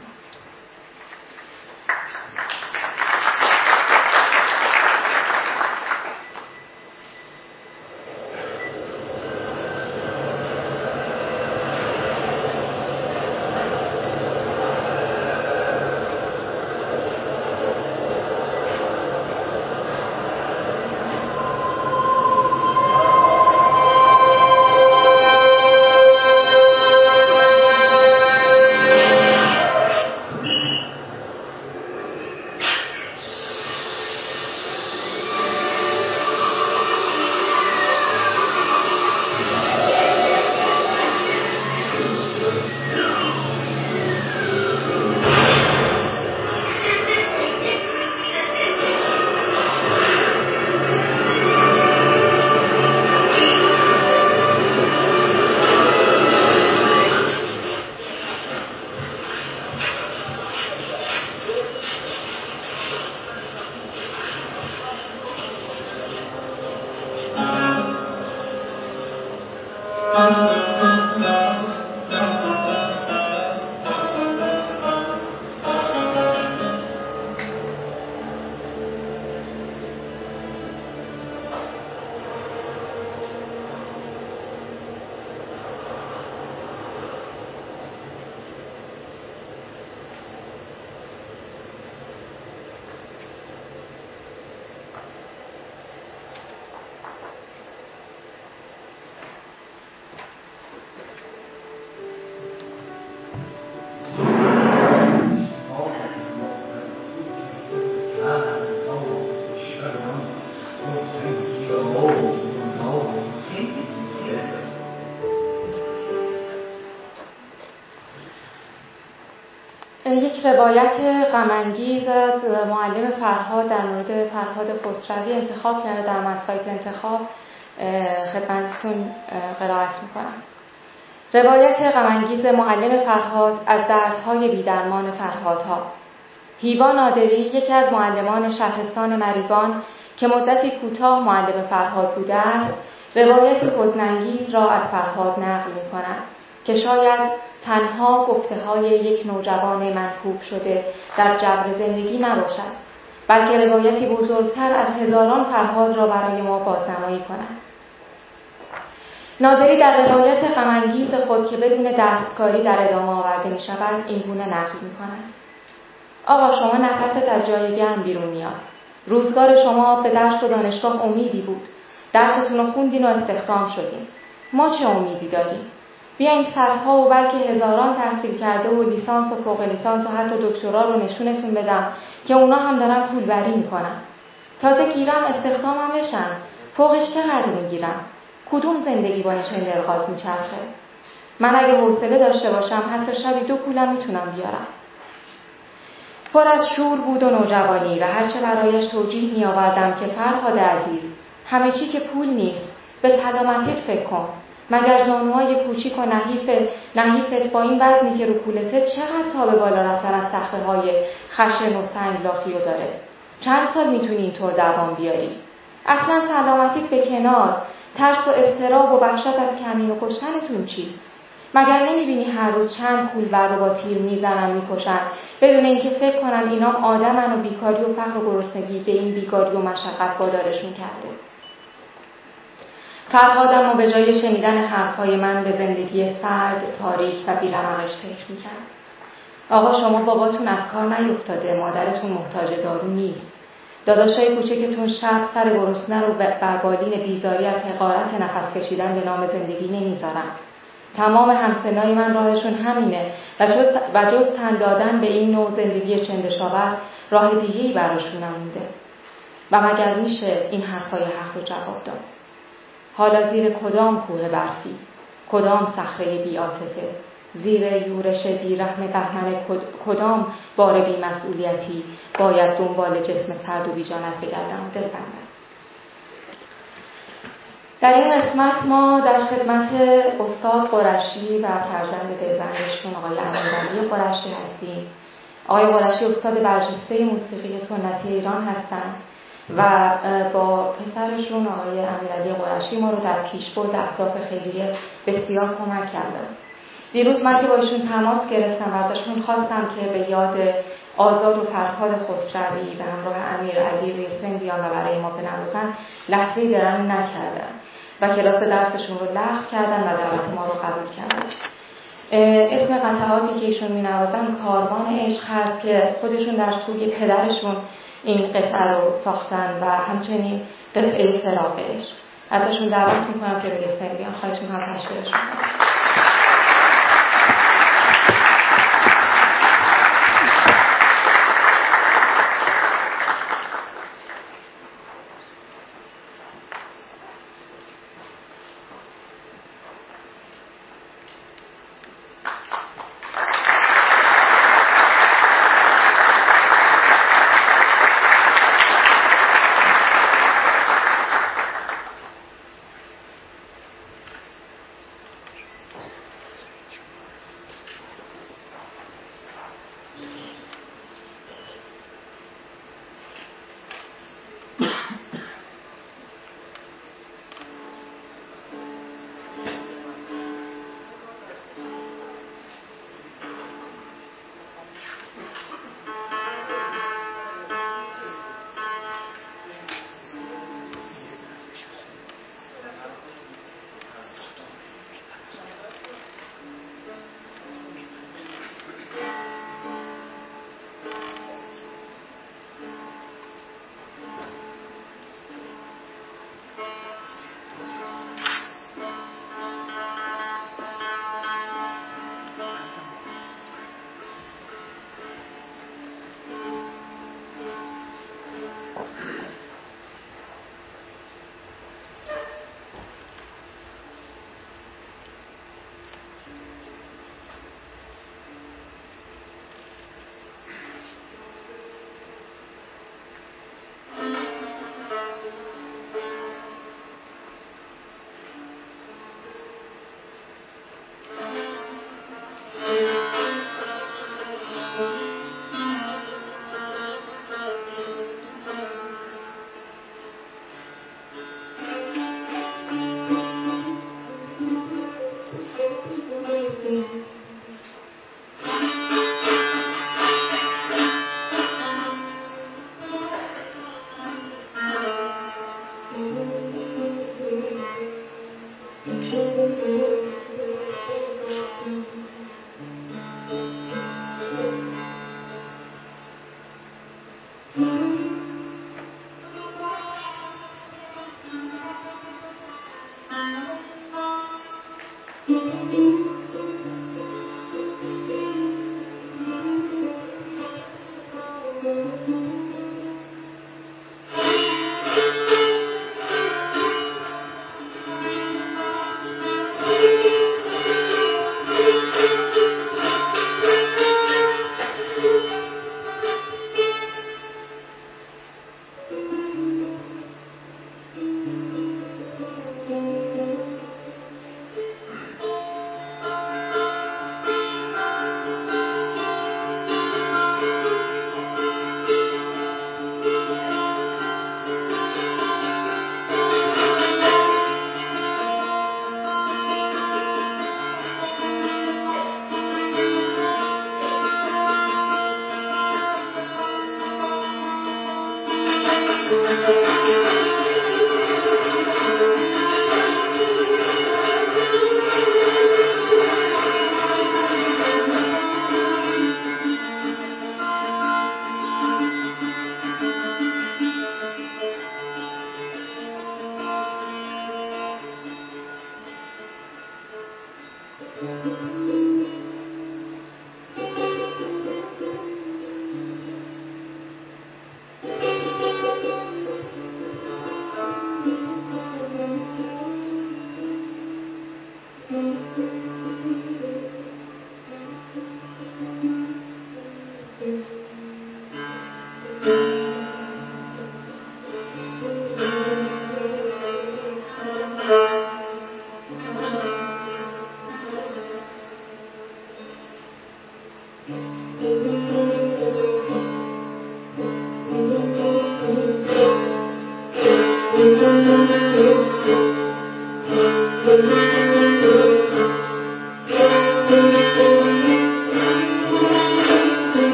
یک روایت غم‌انگیز از معلم فرهاد در مورد فرهاد خسروی انتخاب کرده در از سایت انتخاب خدمتتون قرائت میکنم. روایت غم‌انگیز معلم فرهاد از دردهای بی‌درمان فرهادها. هیوا نادری یکی از معلمان شهرستان مریوان که مدتی کوتاه معلم فرهاد بوده است، روایتی حزن‌انگیز را از فرهاد نقل می‌کند که شاید تنها گفته‌های یک نوجوان منکوب شده در جبر زندگی نباشد، بلکه روایتی بزرگتر از هزاران فرهاد را برای ما بازنمایی کند. نادری در روایت غم‌انگیز خود که بدون دستکاری در ادامه آورده می‌شود این گونه نقل می‌کند: آقا شما نفست از جای گرم بیرون میاد. روزگار شما به درس و دانشگاه امیدی بود. درستون رو خوندین و استخدام شدین. ما چه امیدی داریم؟ بیاین صدها و بلکه هزاران تحصیل کرده و لیسانس و فوق لیسانس و حتی دکترا رو نشونتون بدم که اونا هم دارن پولبری میکنن. تازه گیرم استخدامم بشن. فوقش چقدر میگیرم؟ کدوم زندگی با این چنین دلغاز میچرخه؟ من اگه حوصله داشته باشم حتی شبی دو پولم میتونم بیارم. پر از شور بود و نوجوانی و هرچه برایش توجیه می آوردم که فرهاد عزیز همه چی که پول نیست، به سلامتیت فکر کن. مگر زانوهای کوچیک و نحیف نحیفت با این وزنی که رو کولته چقدر تا به بالا رفتن از صخره‌های خشن و سنگ لافیو داره؟ چند سال میتونی اینطور دوام بیاری؟ اصلا سلامتیت به کنار، ترس و اضطراب و وحشت از کمین و کشتنتون چی؟ مگر نمیبینی هر روز چند پولبر رو با تیر میزنن میکشن بدون اینکه فکر کنن اینام آدمن و بیکاری و فقر و گرسنگی به این بیکاری و مشقت وادارشون کرده؟ فرهاد اما به جای شنیدن حرفهای من به زندگی سرد، تاریک و بی‌رمقش فکر میکرد. آقا شما باباتون از کار نیفتاده، مادرتون محتاج دارو نیست. داداشای کوچکتون شب سر گرسنه رو بر بالین بیزاری از حقارت نفس کشیدن به نام زندگی نمیذارن. تمام همسنای من راهشون همینه و جز, و جز تن دادن به این نوع زندگی چندشاور راه دیگه‌ای براشون نمونده. و مگر میشه این حرفای حق رو جواب داد؟ حالا زیر کدام کوه برفی، کدام صخره بی‌عاطفه، زیر یورش بی‌رحم بهمن کدام بار بی‌مسئولیتی باید دنبال جسم سرد و بی‌جانت بگردم دلبندم. در این قسمت ما در خدمت استاد قرشی و فرزند دلبندشون آقای امیرعلی قرشی هستیم. آقای قرشی استاد برجسته موسیقی سنتی ایران هستند و با پسرشون آقای امیرعلی قرشی ما رو در پیشبرد اهداف خیریه بسیار کمک کردن. دیروز من که با ایشون تماس گرفتم و ازشون خواستم که به یاد آزاد و فرهاد خسروی به همراه امیرعلی روی سن بیان و برای ما بنوازن، لحظه‌ای درنگ نکردن و کلاس درسشون رو لغو کردن و دعوت ما رو قبول کردن. اسم قطعاتی که ایشون می‌نوازن کاروان عشق هست که خودشون در سوگ پدرشون این قطعه رو ساختن و همچنین قطعه فراق عشق. ازشون دعوت میکنم که روی سن بیان. خواهش میکنم تشکیلشون کنم.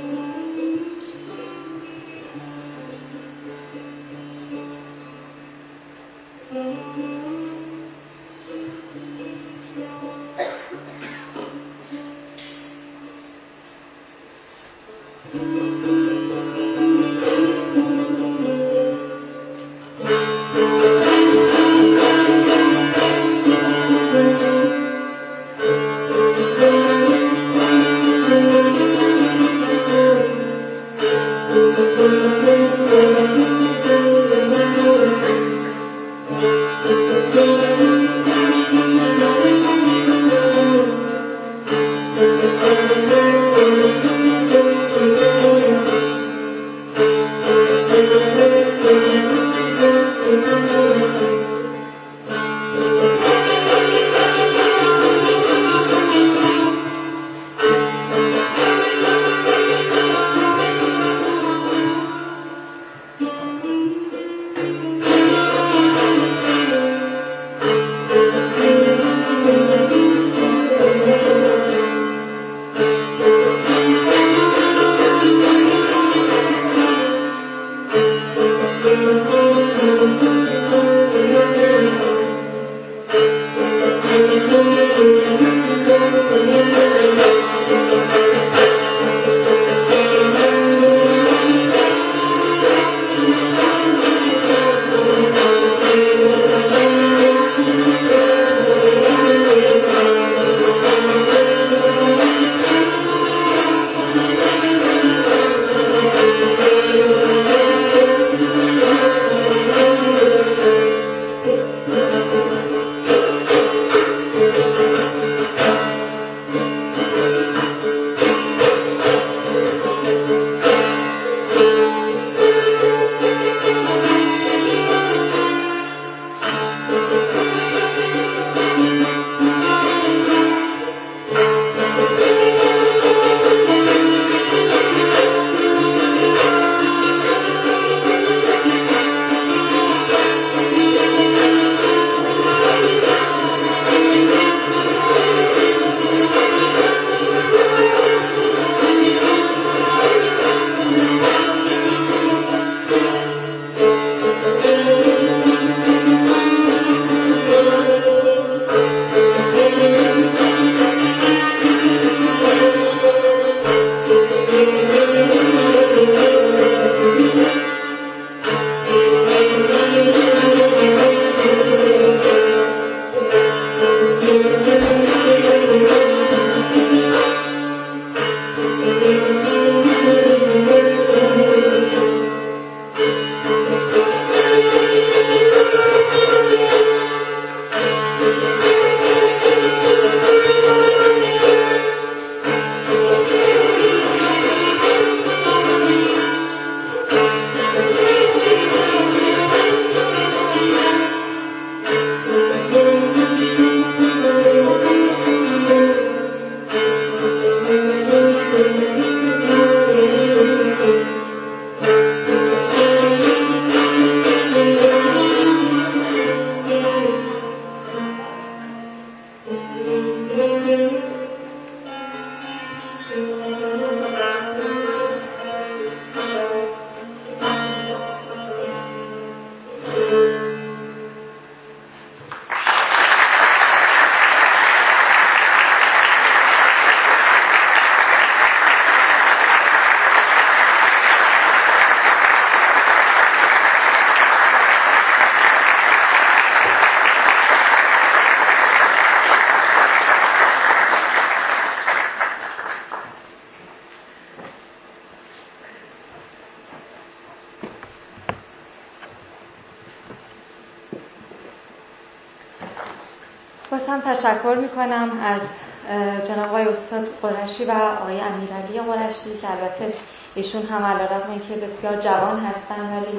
بازم تشکر میکنم از جناب آقای استاد قرشی و آقای امیرعلی قرشی که البته ایشون هم علیرغم اینکه بسیار جوان هستن ولی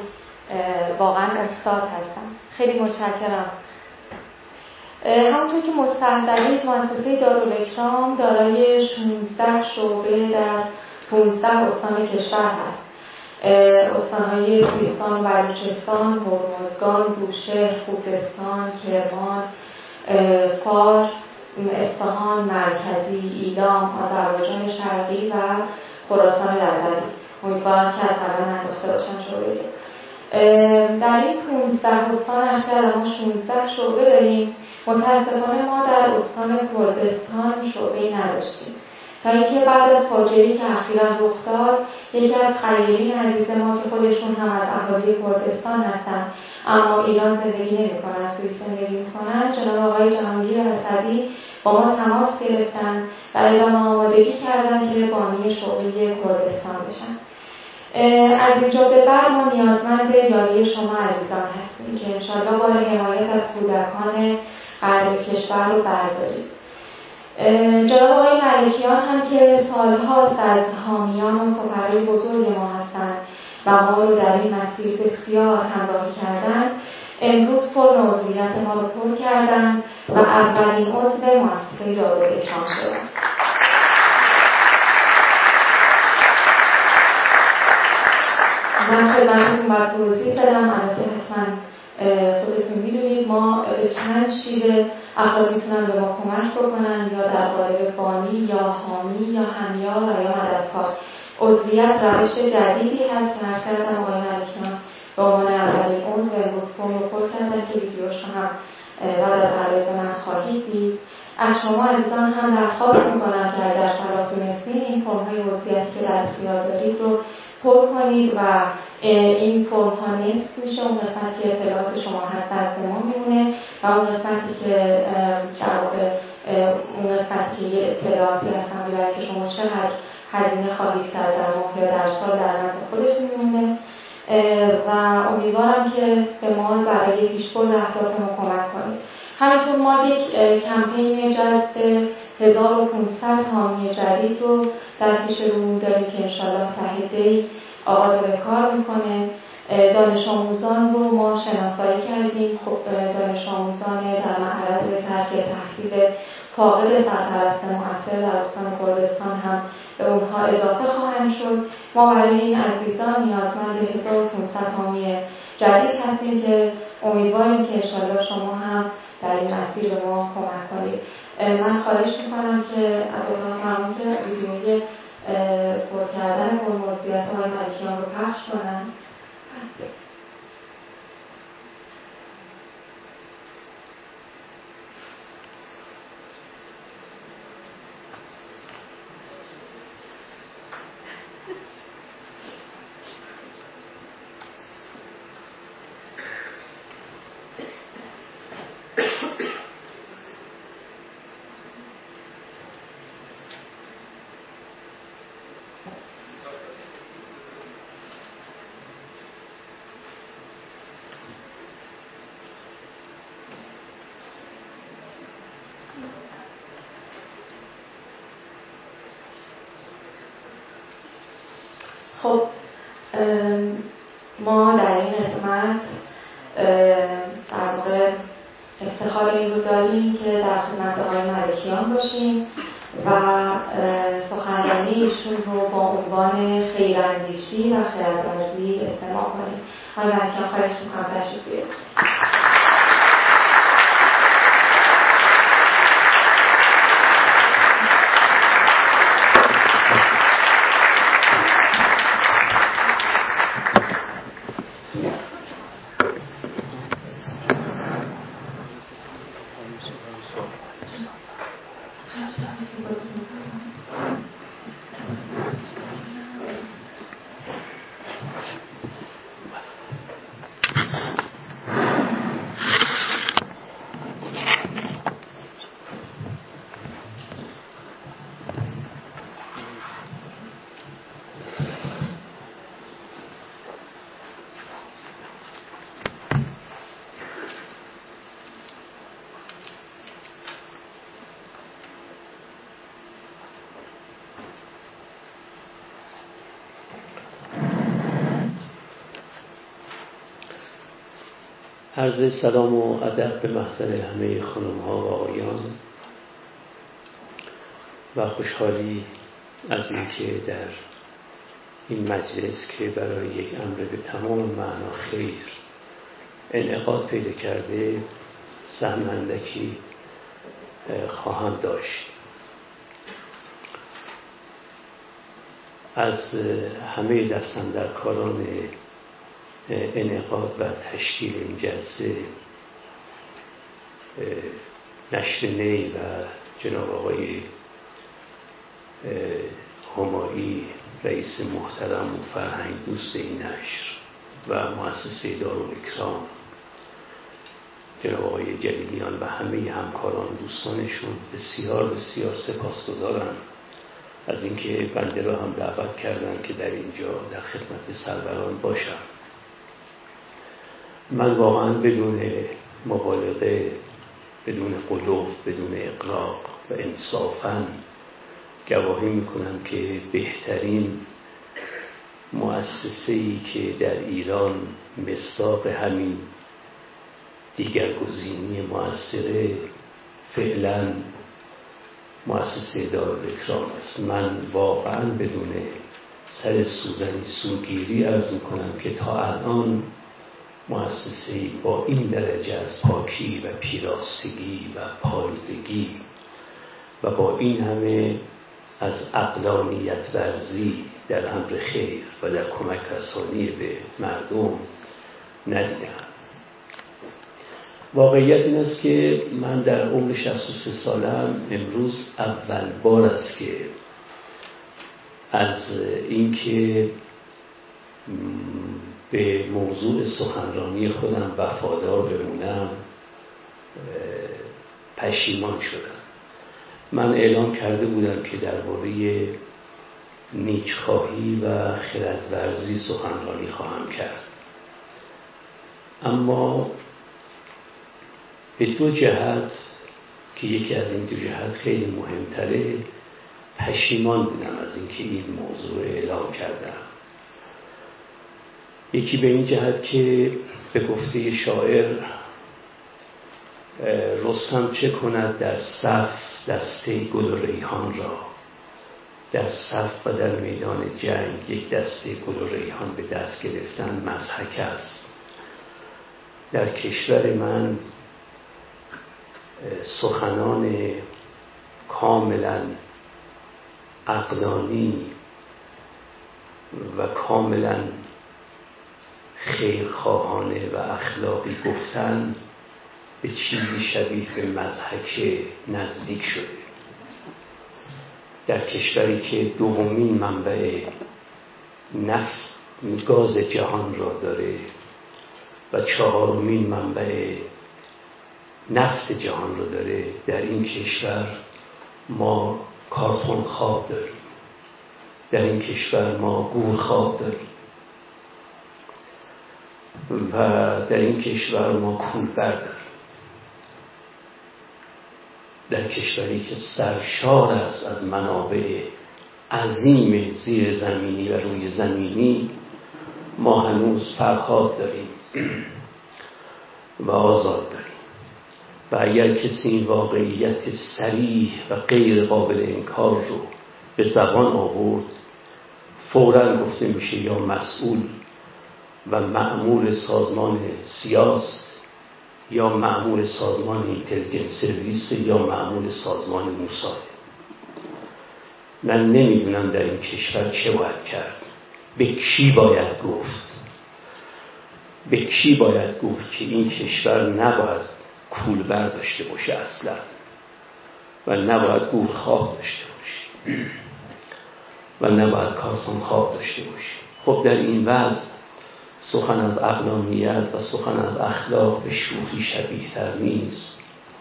واقعا استاد هستن. خیلی متشکرم. همونطور که مستحضرید مؤسسه دارالاکرام دارای شانزده شعبه در پانزده استان کشور هست. استان‌های سیستان و بلوچستان، هرمزگان، بوشهر، خوزستان، کرمان، فارس، اصفهان مرکزی، ایلام، آذربایجان شرقی و خراسان رضوی. امیدوارم که از قبل ننداخته باشن شعبه. در این پانزده استان اشکر ما شانزده شعبه داریم. متاسفانه ما در استان کردستان شعبه‌ای نداشتیم تا اینکه بعد از فاجعه‌ای که اخیراً رخ داد، یکی از خیرین عزیز ما که خودشون هم از اهالی کردستان هستن اما ایران زندگی نمی‌کنن، سوئیس زندگی می‌کنن، جناب آقای جهانگیر اسدی با ما تماس گرفتن و اعلام آمادگی کردن که بانی شعبه کردستان بشن. از اینجا به بعد ما نیازمند یاری شما عزیزان هستیم که انشاءالله بار حمایت از کودکان غرب کشور رو برداریم. جناب آقای ملکیان هم که سالهاست از حامیان و سفرای بزرگ ما هستند و ما رو در این مسیر بسیار همراهی کردند، امروز فرم عضویت ما رو پر کردند و اولین عضو مؤسسه دارالایتام شدند. من خدمتتون بر توضیح بدم، البته حتما خودتون میدونید ما به چند شیوه افراد میتونن به ما کمک بکنن، یا در قالب بانی یا حامی یا همیار و یا مددکار. عضویت روش جدیدی هست که هر کردم آقای ملکیان به عنوان اولین عضو امروز فرم رو پر کردن که ویدیوش رو هم بعد از عرض من خواهید دید. از شما عزیزان هم درخواست میکنم که اگر صلاح دونستین این فرم‌های عضویتی که در اختیار دارید رو پر کنید و این فرم ها نصف میشه. اون قسمتی که اطلاعات شما هست دست ما میمونه و اون قسمتی که در واقع اون قسمتی که یه اطلاعاتی هستن برای که شما چقدر هزینه خواهید کرد در ماه یا در سال در نزد خودش میمونه و امیدوارم که به ما برای پیشبرد اهدافمون کمک کنید. همینطور ما یک کمپین جذب هزار و پانصد حامی جدید رو در پیش رو داریم که انشاءالله ته دی آغاز به کار میکنه. دانش آموزان رو ما شناسایی کردیم. خب دانش آموزان در معرض ترک تحصیل فاقد سرپرست مؤثر در استان کردستان هم به اونها اضافه خواهند شد. ما برای این عزیزان نیازمند هزار و پانصد حامی جدید هستیم که امیدواریم که انشاءالله شما هم در این مسیر به ما کمک کنید. من خواهش میکنم که از اتاق فرمان که ویدیوی پر کردن فرم عضویت آقای ملکیان رو پخش کنن. خب ما در این قسمت در واقع افتخار این رو داریم که در خدمت آقای ملکیان باشیم و سخنرانی ایشون رو با عنوان خیراندیشی و خردورزی استماع کنیم. آقای ملکیان خواهش می‌کنم تشریف بیارید. عرض سلام و ادب به محضر همه خانم ها و آقایان و خوشحالی از اینکه در این مجلس که برای یک امر به تمام معنا خیر انعقاد پیدا کرده سهم اندکی خواهم داشت. از همه دستاندرکاران انعقاد و تشکیل این جلسه، نشر نی و جناب آقای همایی رئیس محترم و فرهنگ دوست این نشر و مؤسسه دارالاکرام، جناب آقای جلیلیان و همه همکاران دوستانشون، بسیار بسیار سپاسگزارم از اینکه بنده را هم دعوت کردن که در اینجا در خدمت سروران باشم. من واقعا بدون مبالغه، بدون قلوب، بدون اغراق و انصافاً گواهی میکنم که بهترین مؤسسه‌ای که در ایران مصداق همین دیگرگزینی مؤثره فعلا مؤسسه دارالاکرام است. من واقعا بدون سر سوزنی سوگیری عرض میکنم که تا الان مؤسسه‌ای با این درجه از پاکی و پیراستگی و پالودگی و با این همه از عقلانیت ورزی در امر خیر و در کمک رسانی به مردم ندیدم. واقعیت این است که من در عمر شصت و سه سالم امروز اول بار است که از اینکه به موضوع سخنرانی خودم وفادار بمونم پشیمان شدم. من اعلام کرده بودم که درباره نیکخواهی و خردورزی سخنرانی خواهم کرد، اما به دو جهت که یکی از این دو جهت خیلی مهمتره پشیمان بودم از اینکه این موضوع اعلام کردم. یکی به این جهت که به گفته شاعر رستم چه کند در صف دسته گل و ریحان را، در صف و در میدان جنگ یک دسته گل و ریحان به دست گرفتن مضحک است. در کشور من سخنان کاملا عقلانی و کاملا خیرخواهانه و اخلاقی گفتن به چیزی شبیه به مضحک نزدیک شده. در کشوری که دومین منبع نفت گاز جهان را داره و چهارمین منبع نفت جهان را داره، در این کشور ما کارتون خواب داریم، در این کشور ما گور خواب داریم و در این کشور ما کولبر داریم. در کشوری که سرشار است از منابع عظیم زیر زمینی و روی زمینی، ما هنوز فرهاد داریم و آزاد داریم. و اگر کسی این واقعیت صریح و غیر قابل انکار رو به زبان آورد، فوراً گفته میشه یا مسئول و مأمور سازمان سیاست، یا مأمور سازمان اینتلیجنس سرویس، یا مأمور سازمان موساد. من نمیدونم در این کشور چه باید کرد، به کی باید گفت، به کی باید گفت که این کشور نباید کولبر داشته باشه اصلا و نباید گورخواب داشته باشه و نباید کارتون خواب داشته باشه. خب در این وضع سخن از عقلانیت و سخن از اخلاق به شوخی شبیه تر نیست.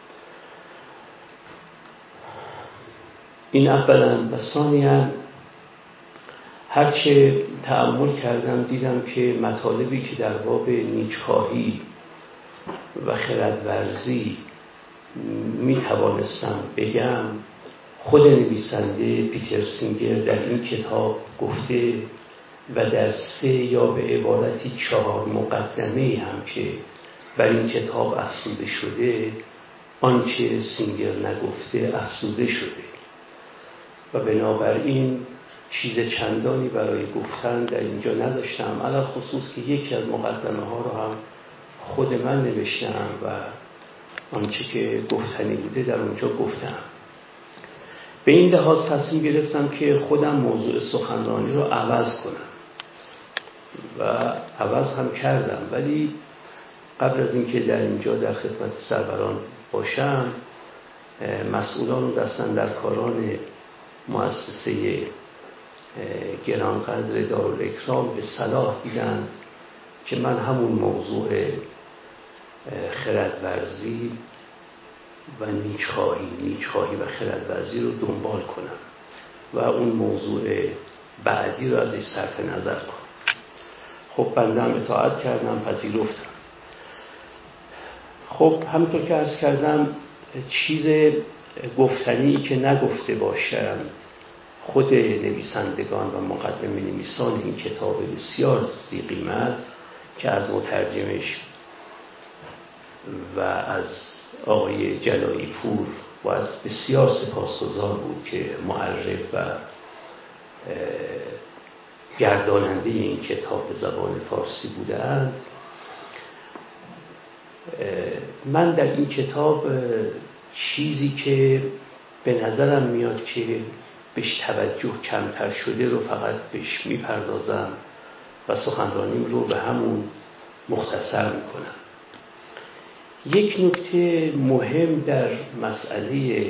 این اولا. و ثانیاً هرچه تأمل کردم دیدم که مطالبی که در باب نیکخواهی و خردورزی می توانستم بگم، خود نویسنده پیتر سینگر در این کتاب گفته و در سه یا به عبارتی چهار مقدمه هم که بر این کتاب افزوده شده، آنچه سینگر نگفته افزوده شده و بنابراین چیز چندانی برای گفتن در اینجا نداشتم، علل خصوص که یکی از مقدمه ها رو هم خود من نوشتم و آنچه که گفتنی بوده در اونجا گفتم. به این لحاظ تصمیم گرفتم که خودم موضوع سخنرانی رو عوض کنم و عوض هم کردم. ولی قبل از اینکه در اینجا در خدمت سروران باشم، مسئولان و دستاندرکاران مؤسسه گرانقدر دارالاکرام به صلاح دیدند که من همون موضوع خردورزی و نیکخواهی نیکخواهی و خردورزی رو دنبال کنم و اون موضوع بعدی رو ازش صرف نظر کنم. خب بنده هم اطاعت کردم، پذیرفتم. خب همونطور که عرض کردم، چیز گفتنی که نگفته باشند خود نویسندگان و مقدمه نویسان این کتاب بسیار ذی قیمت که از مترجمش و از آقای جلایی پور باید بسیار سپاسگزار بود که معرف و گرداننده این کتاب به زبان فارسی بودند. من در این کتاب چیزی که به نظرم میاد که بهش توجه کمتر شده رو فقط بهش میپردازم و سخنرانیم رو به همون مختصر میکنم. یک نکته مهم در مسئله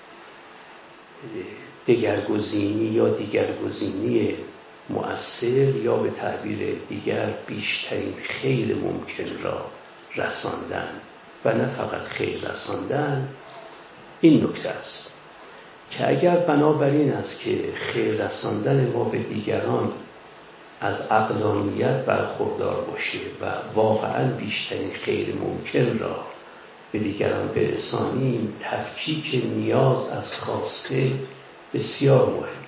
دگرگزینی یا دیگرگزینی مؤثر یا به تعبیر دیگر بیشترین خیر ممکن را رساندن و نه فقط خیر رساندن، این نکته است که اگر بنابراین است که خیر رساندن ما به دیگران از عقلانیت برخوردار باشه و واقعا بیشترین خیر ممکن را به دیگران برسانیم، تفکیک نیاز از خواسته بسیار مهم.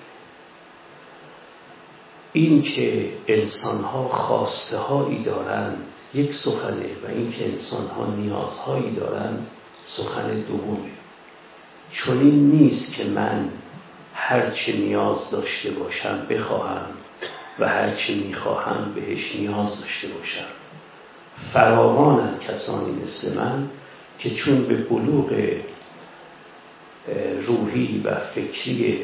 این که انسان‌ها خواسته هایی دارند یک سخنه و این که انسان‌ها نیازهایی دارند سخن دومه. چون این نیست که من هرچه نیاز داشته باشم بخواهم و هرچه میخواهم بهش نیاز داشته باشم. فراوانند کسانی مثل من که چون به بلوغ روحی و فکری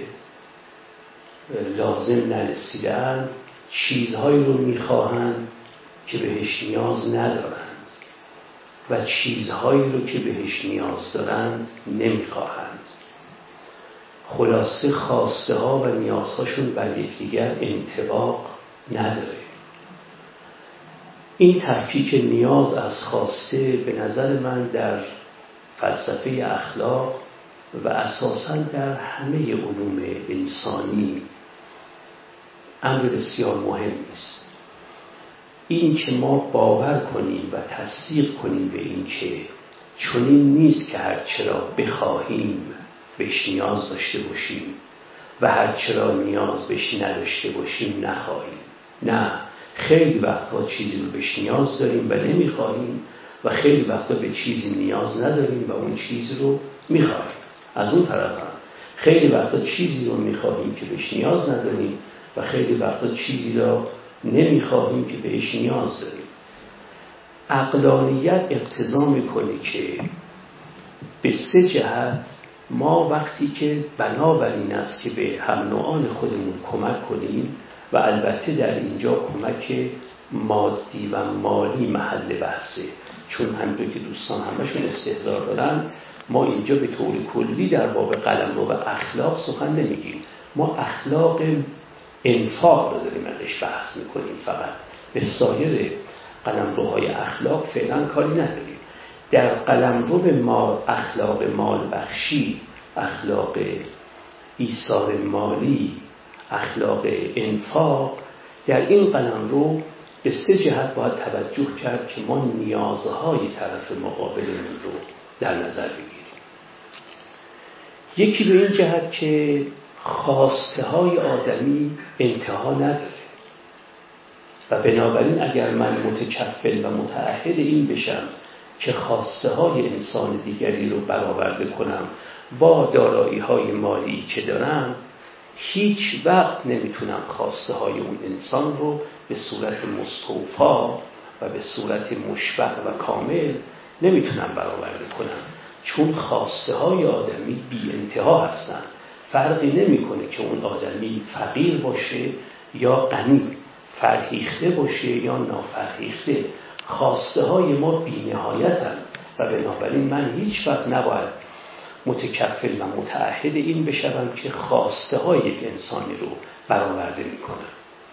لازم نرسیدند چیزهایی رو میخواهند که بهش نیاز ندارند و چیزهایی رو که بهش نیاز دارند نمیخواهند. خلاصه خواسته ها و نیازهاشون بر یکدیگر انطباق نداره. این تفکیک نیاز از خواسته به نظر من در فلسفه اخلاق و اساساً در همه علوم انسانی امر بسیار مهم است. این که ما باور کنیم و تصدیق کنیم به این که چنین نیست که هر چرا بخواهیم بهش نیاز داشته باشیم و هر چرا نیاز بهش نداشته باشیم نخواهیم. نه، خیلی وقتا چیزی رو بهش نیاز داریم و نمیخواهیم و خیلی وقتا به چیزی نیاز نداریم و اون چیز رو میخواهیم. از اون طرف هم خیلی وقتا چیزی رو میخواهیم که بهش نیاز نداریم و خیلی وقتا چیزی رو نمیخواهیم که بهش نیاز داریم. عقلانیت اقتضا میکنه که به سه جهت ما وقتی که بنابراین است که به هم نوعان خودمون کمک کنیم و البته در اینجا کمک مادی و مالی محل بحثه، چون همونطور که دوستان همشون استحضار دارن ما اینجا به طور کلی در باب قلمرو و اخلاق سخن نمیگیم. ما اخلاق انفاق رو داریم ازش بحث میکنیم. فقط به سایر قلمروهای اخلاق فعلا کاری نداریم. در قلمرو مال، اخلاق مال بخشی، اخلاق ایثار مالی، اخلاق انفاق، در این قلمرو به سه جهت باید توجه کرد که ما نیازهای طرف مقابلمون رو در نظر بگیریم. یکی به این جهت که خواسته های آدمی انتها نداره و بنابراین اگر من متکفل و متعهد این بشم که خواسته های انسان دیگری رو برآورده کنم با دارایی های مالی که دارم، هیچ وقت نمیتونم خواسته های اون انسان رو به صورت مستوفا و به صورت مشبع و کامل نمیتونم برآورده کنم، چون خواسته های آدمی بی انتها هستن. فرقی نمیکنه که اون آدمی فقیر باشه یا غنی، فرهیخته باشه یا نافرهیخته. خواسته های ما بی‌نهایتن و بنابراین من هیچ وقت نباید متکفل و متعهد این بشم که خواسته های یک انسانی رو برآورده میکنم.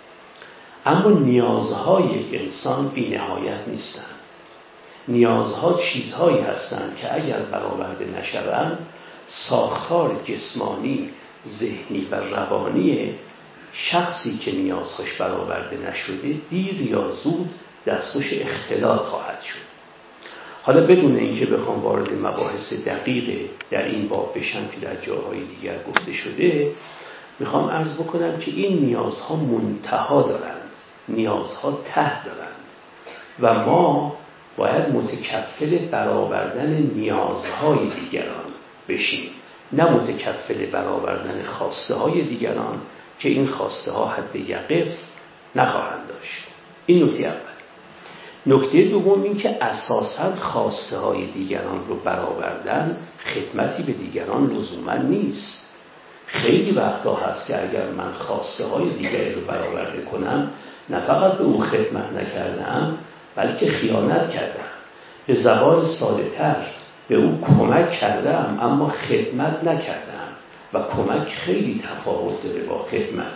اما نیازهای یک انسان بی‌نهایت نیستند. نیازها چیزهایی هستند که اگر برآورده نشوند ساختار جسمانی، ذهنی و روانی شخصی که نیازهاش برآورده نشده دیر یا زود دستخوش اختلال خواهد شد. حالا بدون اینکه بخوام وارد مباحث دقیق در این باب بشم که در جاهای دیگر گفته شده، میخوام عرض بکنم که این نیازها منتها دارند، نیازها ته دارند و ما باید متکفل برآوردن نیازهای دیگران بشیم، نه متکفل برآوردن خواسته های دیگران که این خواسته ها حد یقف نخواهند داشت. این نکته اول. نکته دوم این که اساساً خواسته های دیگران رو برآوردن خدمتی به دیگران لزوما نیست. خیلی وقتا هست که اگر من خواسته های دیگری رو برآورده کنم نه فقط به اون خدمت نکردم بلکه خیانت کردم. به زبان ساده تر به اون کمک کردم اما خدمت نکردم و کمک خیلی تفاوت داره با خدمت.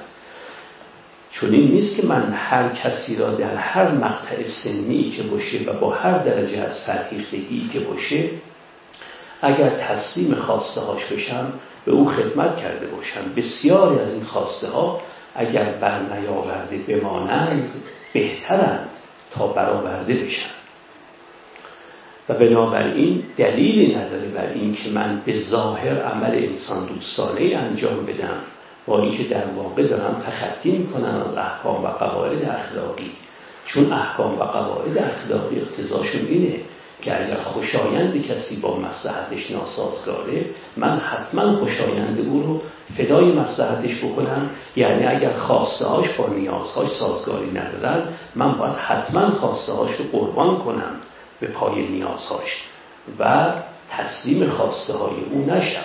چون این نیست که من هر کسی را در هر مقطع سنی که باشه و با هر درجه از فرهیختگی که باشه اگر تسلیم خواسته هاش بشم به او خدمت کرده باشم. بسیاری از این خواسته ها اگر بر نیاورده بمانند بهترند تا برآورده بشن و بنابراین دلیلی نداره بر این که من به ظاهر عمل انسان دوستانه انجام بدم با اینکه در واقع دارم تخطی میکنم از احکام و قواعد اخلاقی. چون احکام و قواعد اخلاقی اقتضاشون اینه که اگر خوشایند کسی با مصلحتش ناسازگاره من حتما خوشایند او رو فدای مصلحتش بکنم. یعنی اگر خواسته هاش با نیازهاش سازگاری ندارن من باید حتما خواسته هاش رو قربان کنم به پای نیازهاش و تسلیم خواسته های او نشم.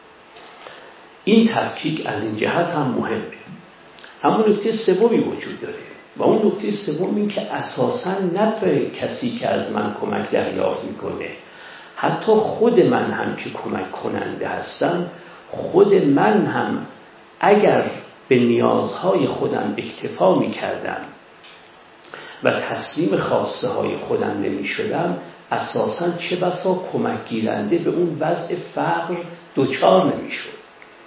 این تفکیک از این جهت هم مهمه. اما نکته سومی وجود داره و اون نکته سوم این که اساساً نه به کسی که از من کمک دریافت میکنه، حتی خود من هم که کمک کننده هستم، خود من هم اگر به نیازهای خودم اکتفا میکردم و تسلیم خواسته های خودم نمیشدم اساساً چه بسا کمک گیرنده به اون وضع فقر دوچار نمیشد.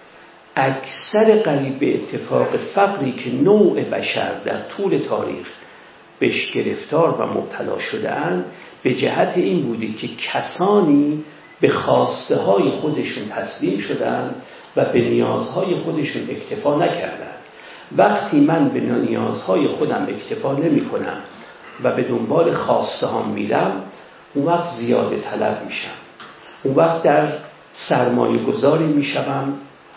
اکثر قریب به اتفاق فقری که نوع بشر در طول تاریخ بهش گرفتار و مبتلا شده اند به جهت این بوده که کسانی به خواسته های خودشون تسلیم شدند و به نیازهای خودشون اکتفا نکردند. وقتی من به نیازهای خودم اکتفا نمی کنم و به دنبال خواسته ها میرم اون وقت زیاده طلب میشم، اون وقت در سرمایه گذاری میشم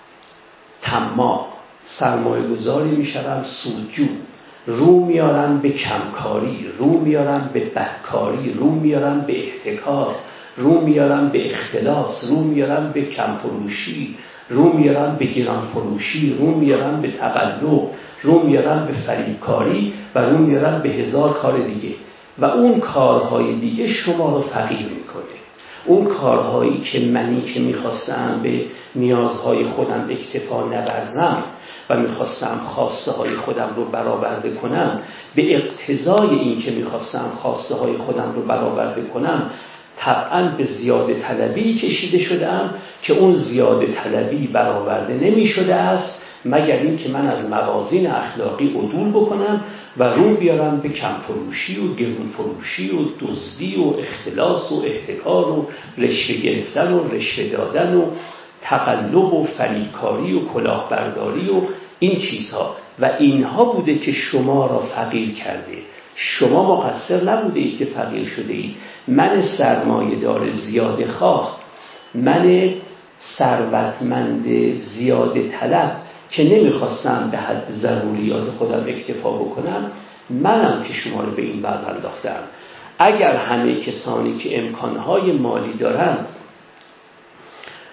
طماع، سرمایه گذاری میشم سودجو، رو میارم به کمکاری، رو میارم به بدکاری، رو میارم به احتکار، رو میارم به اختلاس، رو میارم به کم فروشی، رو میارم به گران فروشی، رو میارم به تقلب، رو میارم به فریبکاری و رو میارم به هزار کار دیگه و اون کارهای دیگه شما رو فقیر میکنه. اون کارهایی که منی که میخواستم به نیازهای خودم اکتفا نورزم و میخواستم خواسته های خودم رو برآورده کنم، به اقتضای این که میخواستم خواسته های خودم رو برآورده کنم طبعا به زیاده طلبی کشیده شدم که اون زیاده طلبی برآورده نمی شده است مگر این که من از موازین اخلاقی عدول بکنم و رو بیارم به کم فروشی و گرون فروشی و دزدی و اختلاس و احتکار و رشوه گرفتن و رشوه دادن و تقلب و فریبکاری و کلاهبرداری و این چیزها و اینها بوده که شما را فقیر کرده. شما مقصر نبوده اید که فقیر شده اید. من سرمایه دار زیاده خواه، من ثروتمند زیاده طلب که نمیخواستم به حد ضروریات خودم اکتفا بکنم، منم که شما رو به این وضع انداختم. اگر همه کسانی که امکانهای مالی دارند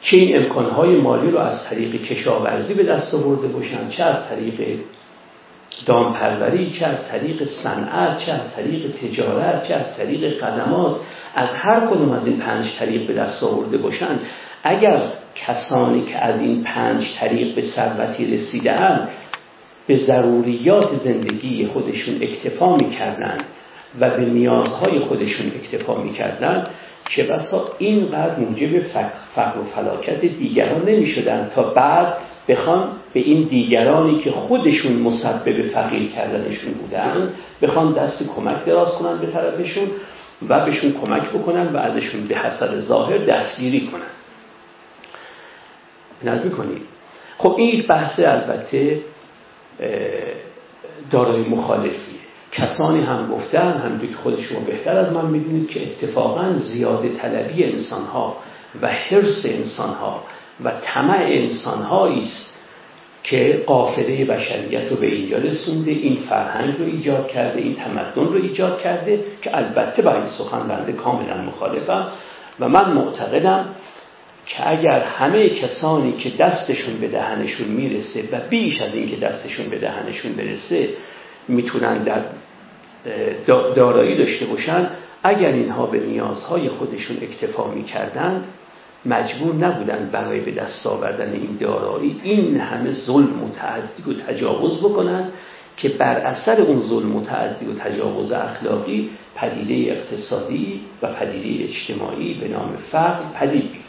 چه این امکانهای مالی رو از طریق کشاورزی به دست آورده باشن، چه از طریق دامپروری، چه از طریق صنعت، چه از طریق تجارت، چه از طریق خدمات، از هر کدوم از این پنج طریق به دست آورده باشن، اگر کسانی که از این پنج طریق به ثروتی رسیده‌اند به ضروریات زندگی خودشون اکتفا می‌کردند و به نیازهای خودشون اکتفا می‌کردند، چه بسا اینقدر موجب فقر و فلاکت دیگران نمی‌شدند تا بعد بخوان به این دیگرانی که خودشون مسبب فقیر کردنشون بودن بخوان دست کمک دراز کنن به طرفشون و بهشون کمک بکنن و ازشون به حسب ظاهر دستگیری کنن. نظر می‌کنید؟ خب این یک بحث البته دارای مخالفیه. کسانی هم گفتن، همونطور که خود شما بهتر از من می‌دونید، که اتفاقاً زیاده طلبی انسان‌ها و حرص انسان‌ها و طمع انسان‌هایی است که قافله بشریت رو به اینجا رسونده، این فرهنگ رو ایجاد کرده، این تمدن رو ایجاد کرده، که البته با این سخن بنده کاملا مخالفم و من معتقدم که اگر همه کسانی که دستشون به دهنشون میرسه و بیش از این که دستشون به دهنشون برسه میتونن در دارایی داشته باشن، اگر اینها به نیازهای خودشون اکتفا میکردند مجبور نبودن برای به دست آوردن این دارایی این همه ظلم و تعدی و تجاوز بکنن که بر اثر اون ظلم و تعدی و تجاوز اخلاقی پدیده اقتصادی و پدیده اجتماعی به نام فقر پدید بیاد.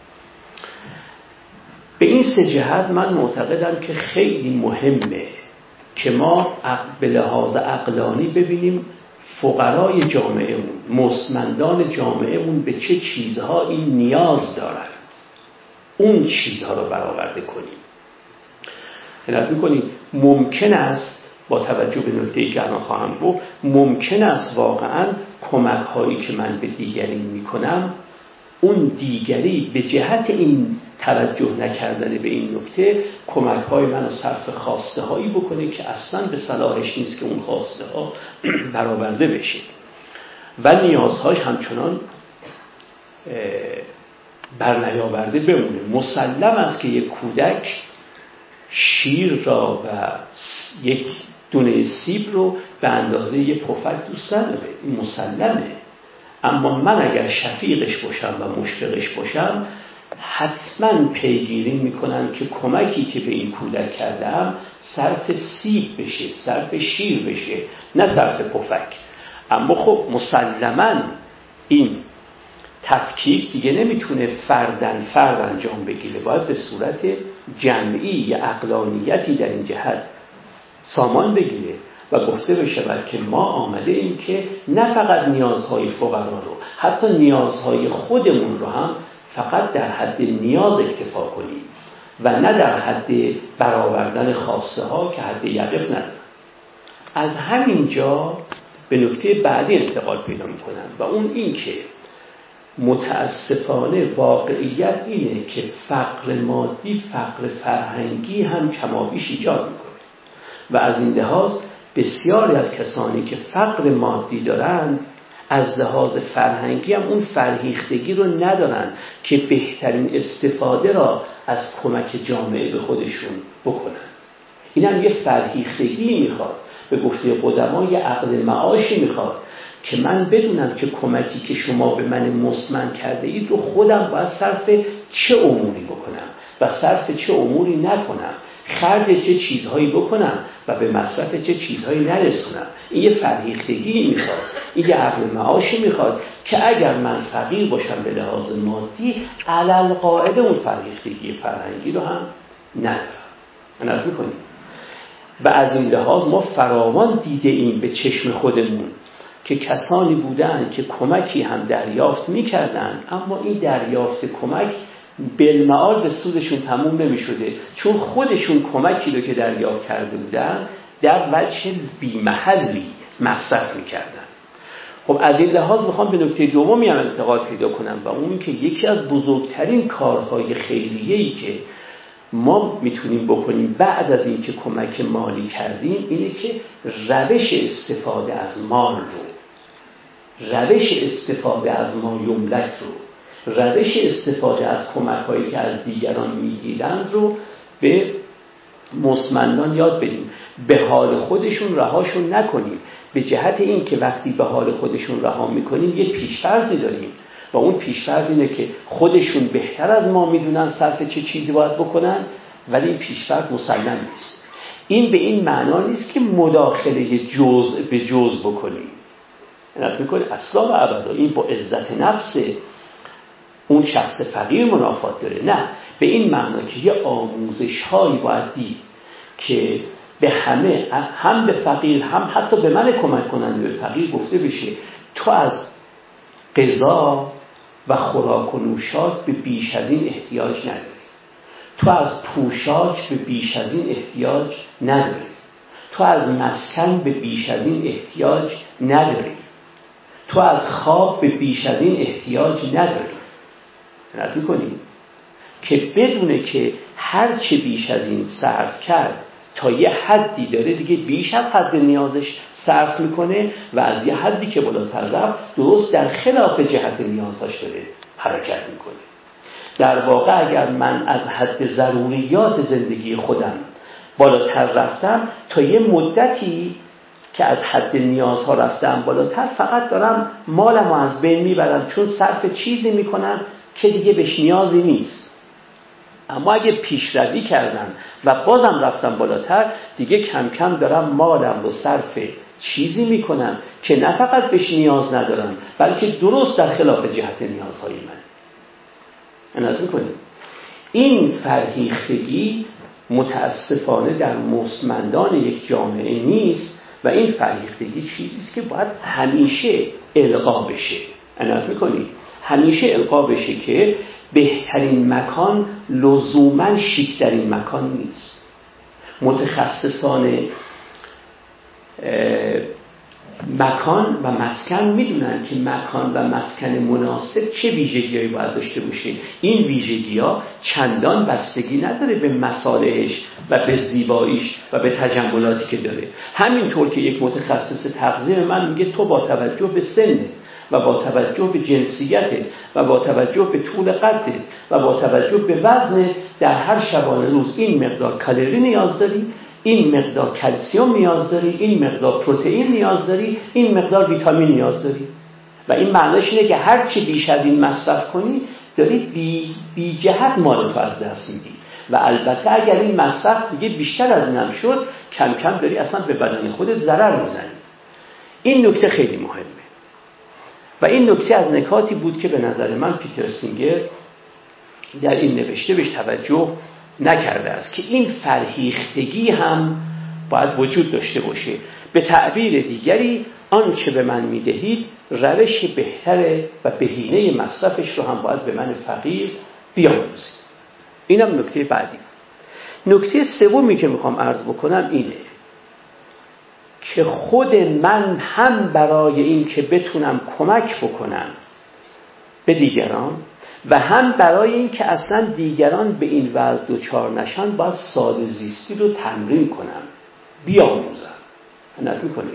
به این سه جهت من معتقدم که خیلی مهمه که ما به لحاظ عقلانی ببینیم فقرای جامعهمون، مستمندان جامعهمون به چه چیزهایی نیاز دارند، اون چیزها رو برآورده کنیم. حالت می‌کنیم ممکن است با توجه به نکته‌ای که الان خواهم گفت، ممکن است واقعاً کمک‌هایی که من به دیگری می‌کنم اون دیگری به جهت این توجه نکردن به این نکته کمک‌های منو صرف خواسته هایی بکنه که اصلاً به صلاحش نیست که اون خواسته ها برآورده بشه و نیازهاش همچنان برنیاورده بمونه. مسلم است که یک کودک شیر را و یک دونه سیب رو به اندازه یک پفک دوست نداره، این مسلمه. اما من اگر شفیقش باشم و مشفقش باشم حتما پیگیری میکنم که کمکی که به این کودک کردم صرف سیب بشه، صرف شیر بشه، نه صرف پفک. اما خب مسلما این تفکیک دیگه نمیتونه فردن فرد انجام بگیره، باید به صورت جمعی یا عقلانیتی در این جهت سامان بگیره و گفته بشود که ما آمده ایم که نه فقط نیازهای فقرا رو، حتی نیازهای خودمون رو هم فقط در حد نیاز اکتفا کنیم و نه در حد برآوردن خواسته ها که حد یقف ندارن. از همین جا به نکته بعدی انتقال پیدا میکنم و اون این که متاسفانه واقعیت اینه که فقر مادی فقر فرهنگی هم کمابیش ایجاد میکنه و از این لحاظ بسیاری از کسانی که فقر مادی دارند از لحاظ فرهنگی هم اون فرهیختگی رو ندارن که بهترین استفاده را از کمک جامعه به خودشون بکنند. این هم یه فرهیختگی میخواد، به گفته قدما یه عقل معاشی میخواد که من بدونم که کمکی که شما به من مستمند کرده اید رو خودم باید صرف چه اموری بکنم و صرف چه اموری نکنم، خرج چه چیزهایی بکنم و به مصرف چه چیزهایی نرسونم. این یه فرهیختگی میخواد، این یه عقل معاشی میخواد که اگر من فقیر باشم به لحاظ مادی علل قاعده اون فرهیختگی فرهنگی رو هم ندارم. نظر میکنیم و از این لحاظ ما فراوان دیده ایم به چشم خودمون که کسانی بودن که کمکی هم دریافت میکردن اما این دریافت کمک بالمعال به سودشون تموم نمی شده، چون خودشون کمکی رو که دریافت کرده بودن در وجه بیمحلی مصرف می کردن. خب از این لحاظ میخوام به نکته دومی هم انتقال پیدا کنم و اون که یکی از بزرگترین کارهای خیریه‌ای که ما میتونیم بکنیم بعد از این که کمک مالی کردیم اینه که روش استفاده از مال رو، روش استفاده از ما یملک رو روش استفاده از کمک‌هایی که از دیگران می‌گیرند رو به مستمندان یاد بدیم. به حال خودشون رهاشون نکنیم، به جهت این که وقتی به حال خودشون رها می‌کنیم یه پیش‌فرضی داریم و اون پیش‌فرض اینه که خودشون بهتر از ما می‌دونن صرف چه چیزی باید بکنن، ولی این پیش‌فرض مسلم نیست. این به این معنا نیست که مداخله جزء به جزء بکنیم. یعنی می‌کنه اصلا و ابدا این با عزت نفس اون شخص فقیر منافات داره. نه، به این معنا که یه آموزش‌هایی باید دید که به همه، هم به فقیر هم حتی به من کمک کننده به فقیر گفته بشه تو از غذا و خوراک و نوشاک به بیش از این احتیاج نداری، تو از پوشاک به بیش از این احتیاج نداری، تو از مسکن به بیش از این احتیاج نداری، تو از خواب به بیش از این احتیاج نداری. رد می‌کنیم که بدونه که هر چه بیش از این صرف کرد تا یه حدی داره دیگه بیش از حد نیازش صرف میکنه و از یه حدی که بالاتر رفت درست در خلاف جهت نیازش داره حرکت میکنه. در واقع اگر من از حد ضروریات زندگی خودم بالاتر رفتم، تا یه مدتی که از حد نیازها رفتم بالاتر فقط دارم مالمو از بین میبرم، چون صرف چیزی میکنم که دیگه بهش نیازی نیست. اما اگه پیشروی کردم و بازم رفتم بالاتر، دیگه کم کم دارم مالم رو صرف چیزی میکنم که نه فقط بهش نیاز ندارم بلکه درست در خلاف جهت نیازهای من. عنایت میکنیم این فرهیختگی متاسفانه در مستمندان یک جامعه نیست و این فرهیختگی چیزیست که باید همیشه القا بشه. عنایت میکنیم همیشه القا بشه که بهترین مکان لزوماً شیک‌ترین مکان نیست. متخصصان مکان و مسکن میدونن که مکان و مسکن مناسب چه ویژگی‌هایی باید داشته باشه. این ویژگی‌ها چندان بستگی نداره به مصالحش و به زیباییش و به تجملاتی که داره. همینطور که یک متخصص تغذیه من میگه تو با توجه به سنت و با توجه به جنسیتت و با توجه به طول قدت و با توجه به وزنت در هر شبانه روز این مقدار کالری نیاز داری، این مقدار کلسیم نیاز داری، این مقدار پروتئین نیاز داری، این مقدار ویتامین نیاز داری. و این معنیش اینه که هر چی بیش از این مصرف کنی داری بی, بی جهت مال تو از دست میدی و البته اگر این مصرف دیگه بیشتر از این هم شد کم کم داری اصلا به بدن خودت ضرر میزنی. این نکته خیلی مهمه و این نکته از نکاتی بود که به نظر من پیتر سینگر در این نوشته بهش توجه نکرده است که این فرهیختگی هم باید وجود داشته باشه. به تعبیر دیگری آنچه به من میدهید روش بهتره و بهینه مصرفش رو هم باید به من فقیر بیاموزید. اینم نکته بعدی. نکته سومی که میخوام عرض بکنم اینه که خود من هم برای این که بتونم کمک بکنم به دیگران و هم برای این که اصلا دیگران به این وضع دوچار نشن باید ساده زیستی رو تمرین کنم، بیاموزم. نت میکنیم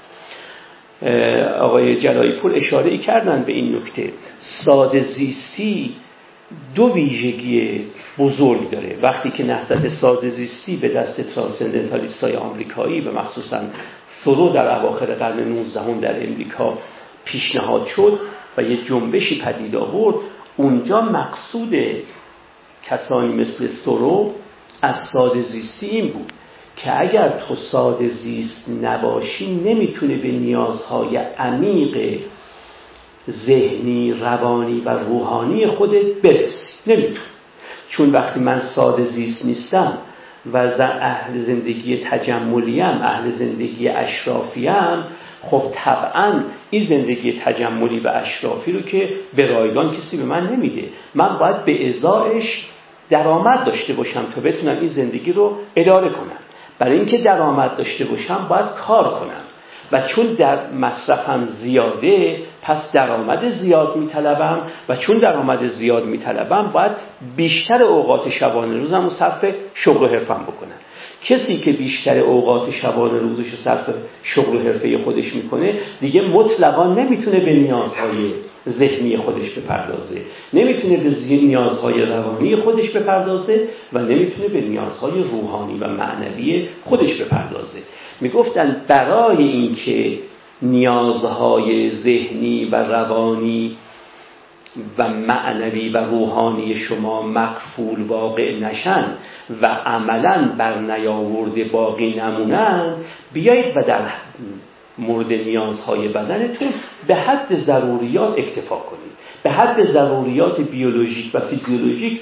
آقای جلایی پور اشاره ای کردن به این نکته. ساده زیستی دو ویژگی بزرگ داره. وقتی که نهضت ساده زیستی به دست ترانسندنتالیستای آمریکایی و مخصوصا ثورو در اواخر قرن نوزدهم در امریکا پیشنهاد شد و یه جنبشی پدید آورد، اونجا مقصود کسانی مثل ثورو از ساده زیستی این بود که اگر تو ساده زیست نباشی نمیتونه به نیازهای عمیق ذهنی، روانی و روحانی خودت برسی. نمیتونه. چون وقتی من ساده زیست نیستم و اهل زندگی تجملیم، اهل زندگی اشرافیم، خب طبعا این زندگی تجملی و اشرافی رو که به رایگان کسی به من نمیده. من باید به ازایش درآمد داشته باشم تا بتونم این زندگی رو اداره کنم. برای اینکه درآمد داشته باشم باید کار کنم و چون در مصرفم زیاده پس درآمد زیاد میطلبم و چون درآمد زیاد میطلبم باید بیشتر اوقات شبانه روزم رو صرف شغل و حرفم بکنم. کسی که بیشتر اوقات شبانه روزش رو صرف شغل و حرفه خودش میکنه دیگه مطلقا نمیتونه به نیازهای ذهنی خودش بپردازه، نمیتونه به نیازهای روانی خودش بپردازه و نمیتونه به نیازهای روحانی و معنوی خودش بپردازه. میگفتن برای اینکه نیازهای ذهنی و روانی و معنوی و روحانی شما مکفول واقع نشن و عملاً بر نیاورده باقی نمونن، بیایید و در مورد نیازهای بدنتون به حد ضروریات اکتفا کنید، به حد ضروریات بیولوژیک و فیزیولوژیک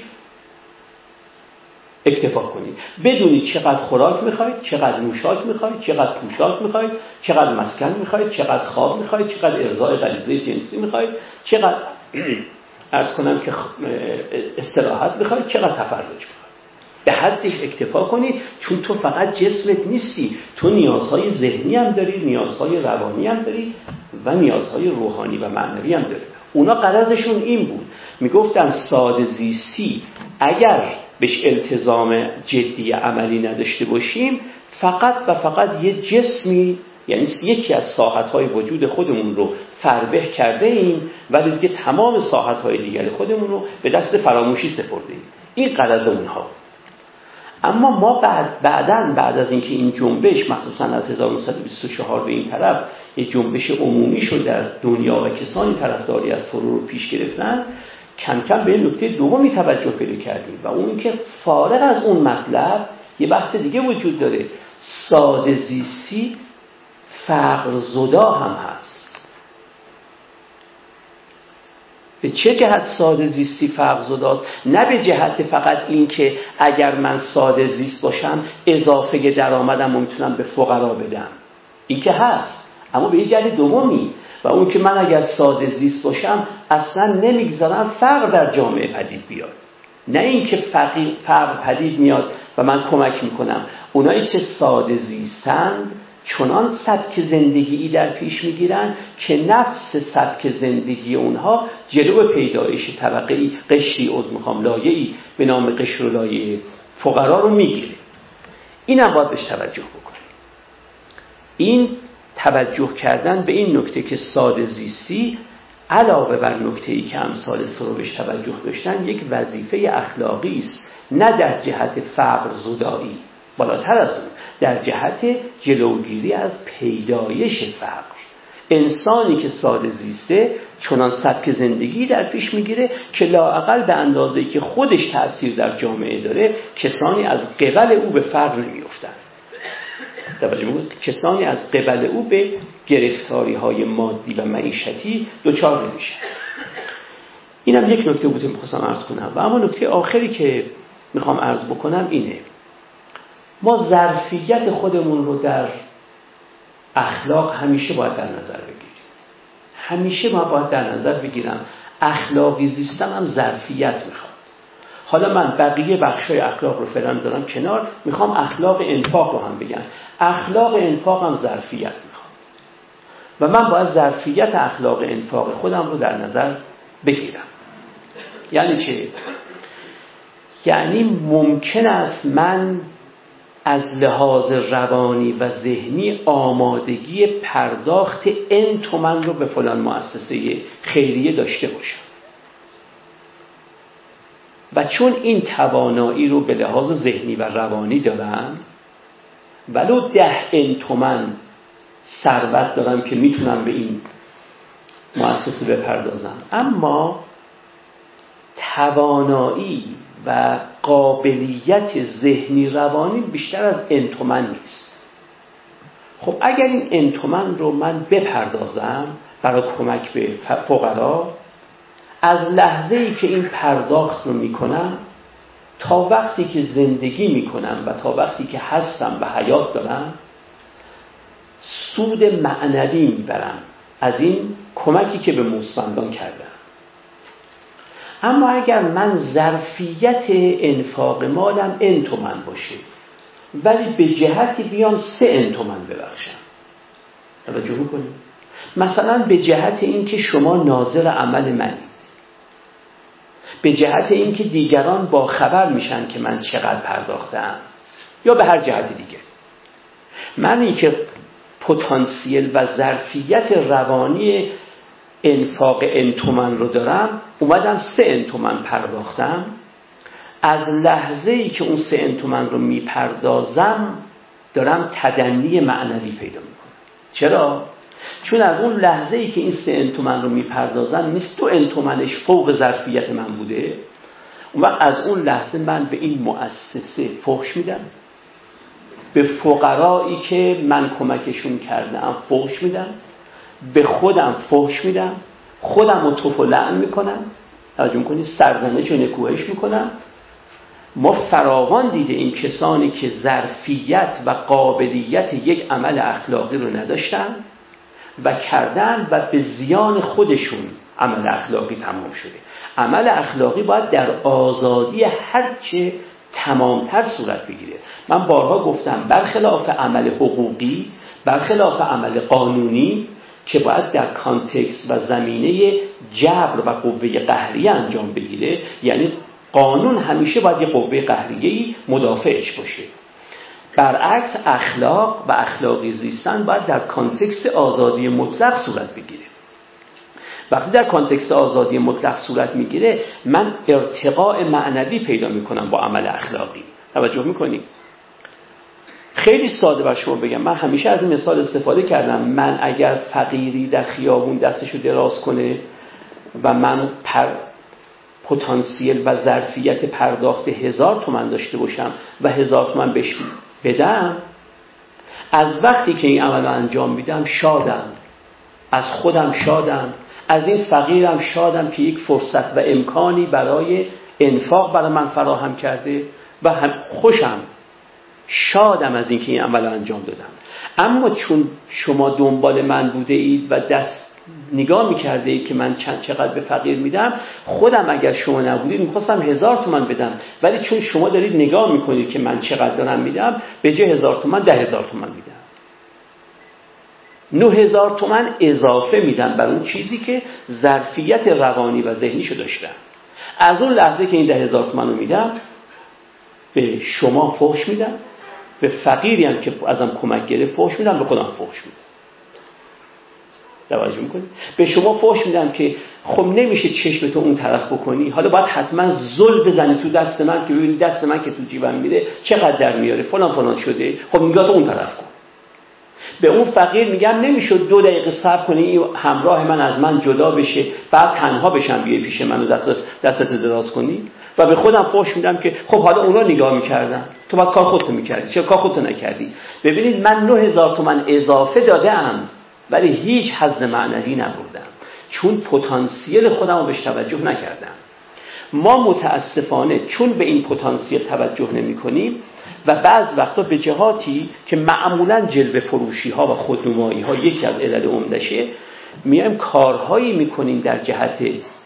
اکتفا کنید. بدونید چقدر خوراک میخواید، چقدر نوشاک میخواید، چقدر پوشاک میخواید، چقدر مسکن میخواید، چقدر خواب میخواید، چقدر ارضای غریزه جنسی میخواید، چقدر عرض کنم که استراحت میخواید، چقدر تفرج میخواید. به حدش اکتفا کنید، چون تو فقط جسمت نیستی، تو نیازهای ذهنی هم داری، نیازهای روانی هم داری و نیازهای روحانی و معنوی هم داری. اونا غرضشون این بود، میگفتن ساده زیستی اگر بهش التزام جدی عملی نداشته باشیم، فقط و فقط یه جسمی، یعنی یکی از ساحت‌های وجود خودمون رو فربه کرده ایم ولی دیگه تمام ساحت‌های دیگر خودمون رو به دست فراموشی سپرده ایم. این غرض اونها. اما ما بعد بعداً بعد از اینکه این جنبش مخصوصاً از هزار و نهصد و بیست و چهار به این طرف یه جنبش عمومی شد در دنیا و کسانی طرفداری از فرو رو پیش گرفتن، کم کم به این نکته دومی توجه پیدا کردیم و اون که فارغ از اون مطلب یه بحث دیگه وجود داره. ساده زیستی فقر زدا هم هست. به چه جهت ساده زیستی فقر زداست؟ نه به جهت فقط این که اگر من ساده زیست باشم اضافه درآمدم رو میتونم به فقرا بدم، این که هست، اما به یه جهت دومی و اون که من اگر ساده زیست باشم اصلا نمیگذارم فقر در جامعه پدید بیاد. نه این که فقر پدید میاد و من کمک میکنم، اونایی که ساده زیستند چنان سبک زندگی در پیش میگیرن که نفس سبک زندگی اونها جلو پیدایش طبقه قشری از میخوام لایه‌ای به نام قشر و لایه فقرا رو میگیره. این هم باید بهش توجه بکنیم. این توجه کردن به این نکته که ساده زیستی علاوه بر نکته‌ای که امثال فرو بهش توجه داشتن یک وظیفه اخلاقی است، نه در جهت فقر زدایی، بالاتر از اون در جهت جلوگیری از پیدایش فقر. انسانی که ساده زیسته چنان سبک زندگی در پیش میگیره که لااقل به اندازه‌ای که خودش تأثیر در جامعه داره کسانی از قبل او به فقر نمیافتن. توجه می‌کنید؟ کسانی از قبل او به گرفتاری‌های مادی و معیشتی دچار نمیشن. اینم یک نکته بود که می‌خواستم عرض کنم. و اما نکته آخری که می‌خوام عرض بکنم اینه: ما ظرفیت خودمون رو در اخلاق همیشه باید در نظر بگیریم. همیشه ما باید در نظر بگیرم اخلاقی زیستن هم ظرفیت میخواد. حالا من بقیه بخشای اخلاق رو فعلا میذارم کنار، میخوام اخلاق انفاق رو هم بگم. اخلاق انفاق هم ظرفیت میخواد و من باید ظرفیت اخلاق انفاق خودم رو در نظر بگیرم. یعنی چه؟ یعنی ممکن است من از لحاظ روانی و ذهنی آمادگی پرداخت ان تومن رو به فلان مؤسسه خیریه داشته باشم و چون این توانایی رو به لحاظ ذهنی و روانی دارم، ولو ده ان تومن ثروت دارم که میتونم به این مؤسسه بپردازم، اما توانایی و قابلیت ذهنی روانی بیشتر از ان تومن نیست. خب اگر این ان تومن رو من بپردازم برای کمک به فقرا، از لحظه‌ای که این پرداخت رو میکنم تا وقتی که زندگی میکنم و تا وقتی که هستم و حیات دارم سود معنوی میبرم از این کمکی که به مستمندان کردم. اما اگر من ظرفیت انفاق مالم ان تومن باشه ولی به جهتی بیام سه ان تومن ببخشم، توجه کنید، مثلا به جهت این که شما ناظر عمل منید، به جهت این که دیگران با خبر میشن که من چقدر پرداختم، یا به هر جهت دیگه، منی که پتانسیل و ظرفیت روانی انفاق ان تومن رو دارم، اومدم سه ان تومن پرداختم، از لحظه‌ای که اون سه ان تومن رو میپردازم دارم تدنی معنوی پیدا میکنم. چرا؟ چون از اون لحظه‌ای که این سه ان تومن رو میپردازم نیست تو ان تومنش فوق ظرفیت من بوده، اون وقت از اون لحظه من به این مؤسسه فحش میدم، به فقرایی که من کمکشون کردم فحش میدم، به خودم فحش میدم، خودم رو توف و لعن میکنم، توجه میکنی، سرزنش و نکوهش میکنم. ما فراوان دیده این کسانی که ظرفیت و قابلیت یک عمل اخلاقی رو نداشتن و کردن و به زیان خودشون عمل اخلاقی تمام شده. عمل اخلاقی باید در آزادی هرچه تمامتر صورت بگیره. من بارها گفتم برخلاف عمل حقوقی، برخلاف عمل قانونی که باید در کانتکست و زمینه جبر و قوه قهریه انجام بگیره، یعنی قانون همیشه باید یه قوه قهریه‌ای مدافعش باشه. برعکس اخلاق و اخلاقی زیستن باید در کانتکست آزادی مطلق صورت بگیره. وقتی در کانتکست آزادی مطلق صورت میگیره من ارتقاء معنوی پیدا میکنم با عمل اخلاقی. توجه میکنی؟ خیلی ساده بر شما بگم، من همیشه از این مثال استفاده کردم. من اگر فقیری در خیابون دستشو دراز کنه و من پر پتانسیل و ظرفیت پرداخت هزار تومن داشته باشم و هزار تومن بهش بدم، از وقتی که این عمل انجام میدم شادم، از خودم شادم، از این فقیرم شادم که یک فرصت و امکانی برای انفاق برای من فراهم کرده و هم خوشم، شادم از این که این عمل انجام دادم. اما چون شما دنبال من بوده اید و دست نگاه میکرده اید که من چند چقدر به فقیر میدم، خودم اگر شما نبودید میخواستم هزار تومن بدم، ولی چون شما دارید نگاه میکنید که من چقدر دارم میدم، به جای هزار تومن ده هزار تومن میدم، نه هزار تومن اضافه میدم بر اون چیزی که ظرفیت روانی و ذهنیشو داشتم. از اون لحظه که این ده هزار تومن رو میدم به شما فحش میدم، به فقیری هم که ازم کمک گرفت فحش میدم، به خودم فحش میدم. توجه میکنی؟ به شما فحش میدم که خب نمیشه چشمتو اون طرف بکنی، حالا باید حتما زل بزنی تو دست من که ببینی دست من که تو جیبم میره چقدر در میاره، فلان فلان شده، خب نگاه تو اون طرف کن. به اون فقیر میگم نمیشد دو دقیقه صبر کنی این همراه من از من جدا بشه بعد تنها بشم بیای پیش من و دست دستت دراز کنی. و به خودم فحش میدم که خب حالا اونا نگاه میکردن، تو باید کار خودتو میکردی، چرا کار خودتو نکردی؟ ببینید من نه هزار تومن اضافه دادم ولی هیچ حظ معنوی نبردم، چون پتانسیل خودم رو بهش توجه نکردم. ما متاسفانه چون به این پتانسیل توجه نمی کنیم و بعض وقتا به جهاتی که معمولاً جلوه فروشی ها و خودنمایی ها یکی از علل عمدشه، میایم کارهایی میکنیم در جهت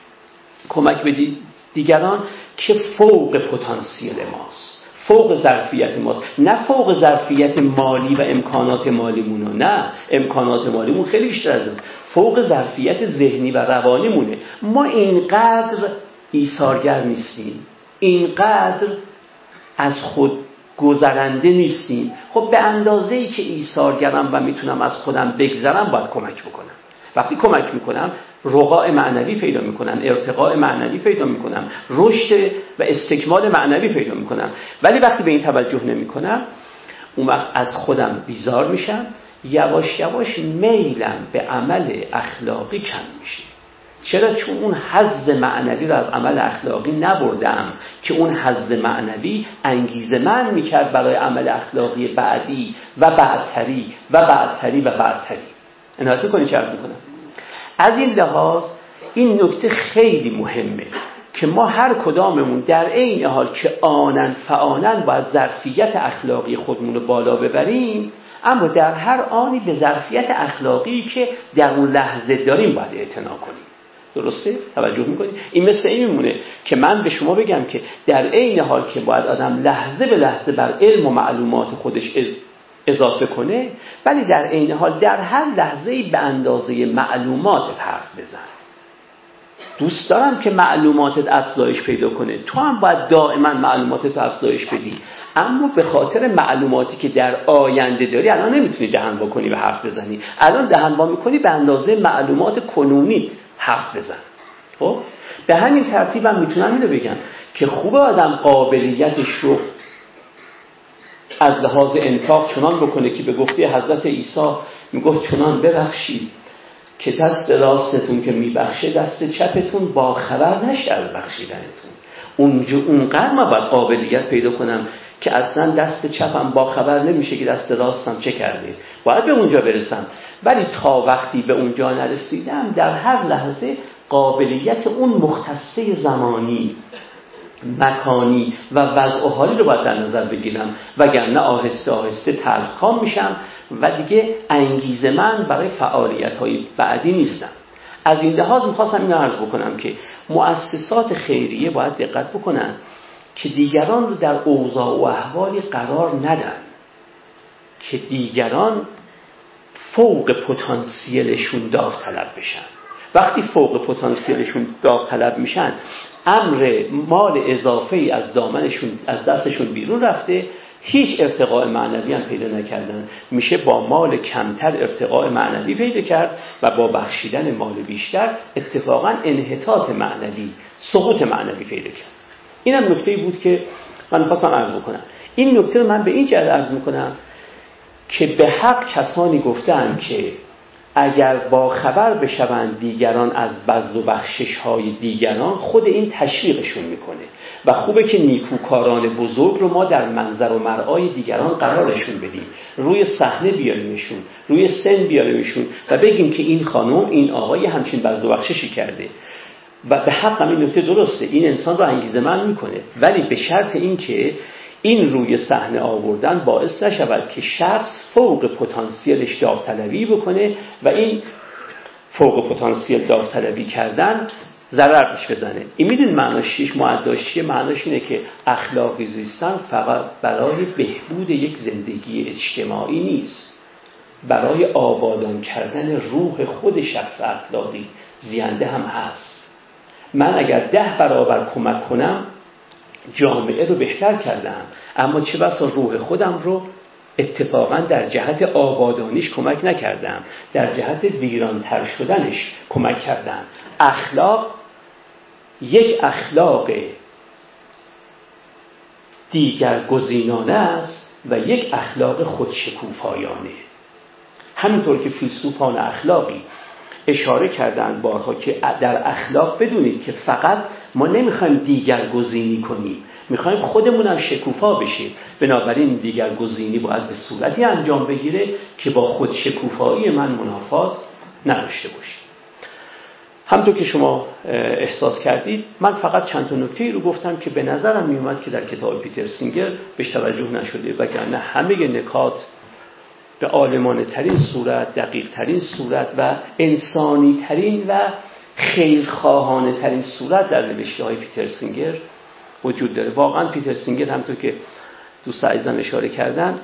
کمک به دیگران که فوق پتانسیل ماست، فوق ظرفیت ماست، نه فوق ظرفیت مالی و امکانات مالیمونه، نه امکانات مالیمون خیلی بیشتر از اون، فوق ظرفیت ذهنی و روانیمونه. ما اینقدر ایثارگر نیستیم، اینقدر از خود گذرنده نیستیم. خب به اندازه‌ای که ایثارگرم و میتونم از خودم بگذرم باید کمک بکنم. وقتی کمک میکنم رقاء معنوی پیدا میکنم، ارتقاء معنوی پیدا میکنم، رشد و استکمال معنوی پیدا میکنم. ولی وقتی به این توجه نمیکنم اون وقت از خودم بیزار میشم، یواش یواش میلم به عمل اخلاقی کم میشه. چرا؟ چون اون حظ معنوی رو از عمل اخلاقی نبردم که اون حظ معنوی انگیزه من میکرد برای عمل اخلاقی بعدی و بعدتری و بعدتری و بعدتری. عنایت میکنی چه عرض میکنم؟ از این لحاظ این نکته خیلی مهمه که ما هر کداممون در عین حال که آنن فآنن باید ظرفیت اخلاقی خودمون رو بالا ببریم، اما در هر آنی به ظرفیت اخلاقی که در اون لحظه داریم باید اعتنا کنیم. درسته؟ توجه میکنید؟ این مثل این میمونه که من به شما بگم که در عین حال که باید آدم لحظه به لحظه بر علم و معلومات خودش اضافه کنه، ولی در عین حال در هر لحظه‌ای به اندازه معلوماتت حرف بزن. دوست دارم که معلوماتت افزایش پیدا کنه، تو هم باید دائما معلوماتت افزایش بدی، اما به خاطر معلوماتی که در آینده داری الان نمیتونی دهن وا کنی و حرف بزنی. الان دهن وا میکنی به اندازه معلومات کنونیت حرف بزن. خب به همین ترتیب هم میتونم اینو بگم که خوبه آدم قابلیتش رو از لحاظ انفاق چنان بکنه که به گفته حضرت عیسی میگفت چنان ببخشید که دست راستتون که میبخشه دست چپتون با خبر نشه از بخشیدنتون. اونجا اونقدر من باید قابلیت پیدا کنم که اصلا دست چپم با خبر نمیشه که دست راستم چه کرده. باید به اونجا برسم، ولی تا وقتی به اونجا نرسیدم در هر لحظه قابلیت اون مختصه زمانی، مکانی و وضع و حالی رو باید در نظر بگیرم، وگرنه آهسته آهسته تلخکام میشم و دیگه انگیزه من برای فعالیت‌های بعدی نیستم. از این لحاظ می‌خواستم اینو عرض بکنم که مؤسسات خیریه باید دقت بکنن که دیگران رو در اوضاع و احوالی قرار ندن که دیگران فوق پتانسیلشون داوطلب بشن. وقتی فوق پتانسیلشون داوطلب میشن، امر مال اضافه‌ای از دامنشون از دستشون بیرون رفته، هیچ ارتقاء معنوی هم پیدا نکردن. میشه با مال کمتر ارتقاء معنوی پیدا کرد و با بخشیدن مال بیشتر اتفاقا انحطاط معنوی، سقوط معنوی پیدا کرد. اینم نکته‌ای بود که من خواستم عرض بکنم. این نکته رو من به این جهت عرض میکنم که به حق کسانی گفتن که اگر با خبر بشوند دیگران از بذل و بخشش های دیگران، خود این تشویقشون میکنه و خوبه که نیکوکاران بزرگ رو ما در منظر و مرعای دیگران قرارشون بدیم، روی صحنه بیاریمشون، روی سن بیاریمشون و بگیم که این خانم، این آقای همچین بذل و بخششی کرده و به حق هم این نکته درسته، این انسان رو انگیزه‌مند میکنه، ولی به شرط این که این روی صحنه آوردن باعث نشود که شخص فوق پتانسیلش داوطلبی بکنه و این فوق پتانسیل داوطلبی کردن ضرر بهش بزنه. این میدونید معناش چیه؟ معناش چیه؟ معناش اینه که اخلاقی زیستن فقط برای بهبود یک زندگی اجتماعی نیست، برای آبادان کردن روح خود شخص اخلاقی زینده هم هست. من اگر ده برابر کمک کنم جامعه رو بهتر کردم، اما چه بسا روح خودم رو اتفاقا در جهت آبادانیش کمک نکردم، در جهت ویرانتر شدنش کمک کردم. اخلاق یک اخلاق دیگر گزینانه است و یک اخلاق خودشکوفایانه. همینطور که فیلسوفان اخلاقی اشاره کردن بارها که در اخلاق بدونید که فقط ما نمیخوایم دیگر گزینی کنیم، میخوایم خودمون هم شکوفا بشیم. بنابراین دیگر گزینی باید به صورتی انجام بگیره که با خود شکوفایی من منافات نداشته باشه. همونطور که شما احساس کردید من فقط چند تا نکته رو گفتم که به نظرم میومد که در کتاب پیتر سینگر بهش توجه نشده، وگرنه همه نکات به عالمانه ترین صورت، دقیق ترین صورت و انسانی ترین و خیرخواهانه ترین صورت در نوشته های پیتر سینگر وجود داره. واقعا پیتر سینگر همونطور که دوست عزیزم اشاره کردن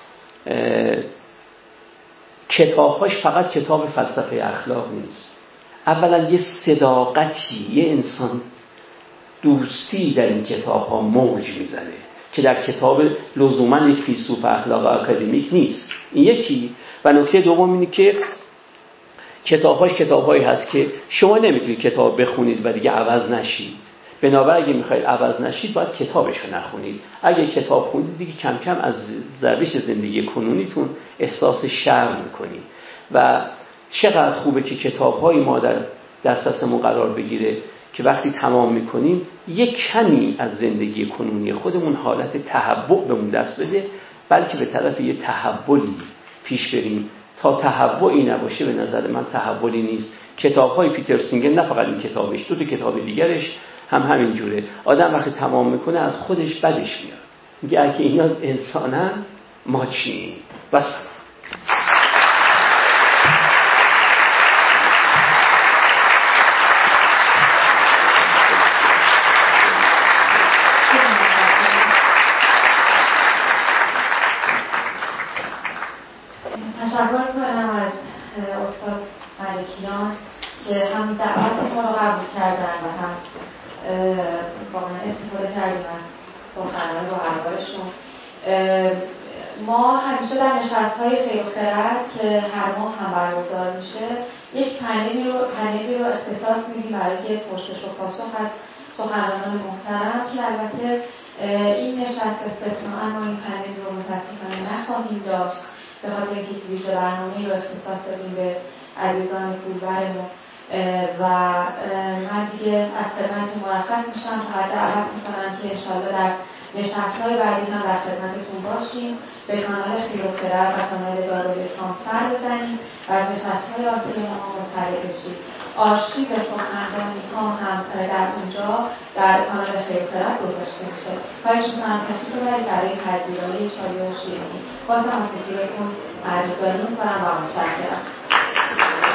کتابهاش فقط کتاب فلسفه اخلاق نیست. اولا یه صداقتی، یه انسان دوستی در این کتاب ها موج میزنه که در کتاب لزوما یک فیلسوف اخلاق اکادمیک نیست. این یکی. و نکته دوم اینه که کتاب‌هاش کتاب‌هایی هست که شما نمیتونید کتاب بخونید و دیگه عوض نشید. بنابراین اگه میخواید عوض نشید باید کتابشو نخونید. اگه کتاب خوندید دیگه کم کم از روش زندگی کنونیتون احساس شرم میکنید. و چقدر خوبه که کتاب‌های ما در دسترسمون قرار بگیره که وقتی تمام میکنیم یک کمی از زندگی کنونی خودمون حالت تحول بهمون دست بده، بلکه به طرف یه تحولی پیش بریم. تا تحولی نباشه به نظر من تحولی نیست. کتاب‌های پیتر سینگر نه فقط این کتابش، دو تا کتاب دیگرش هم همین جوره. آدم وقتی تمام میکنه از خودش بدش میاد، میگه اگه اینا انسانن ما چی؟ بس تشکر میکنم از استاد ملکیان که هم دعوت ما رو قبول کردن و هم واقعا استفاده کردیم از سخنرانی با حرفاشون. ما همیشه در نشست‌های خیر و خرد که هر ماه هم برگزار میشه یک پنلی رو پنلی رو اختصاص میدیم برای پرسش و پاسخ از سخنرانان محترم که البته این نشست استثناءً ما این پنل رو متأسفانه نخواهیم داشت به خاطر اینکه یک ویژه برنامه‌ای رو اختصاص دادیم به عزیزان پولبرمون و من دیگه از خدمتتون مرخص میشم. فقط دعوت میکنم که انشالله در نشست‌های بعدی هم در خدمتتون باشیم. به کانال خیر و خرد و کانال دارالاسلام سر بزنیم و از نشست‌های آتی ما مطلع بشید. آرشیو سخنرانی ها هم در اونجا در کانال خیر و خرد گذاشته میشه. خواهش میکنم تشریف ببرید برای پذیرایی چای و شیرینی. بازم از حضورتون ممنون میکنم و متشکرم.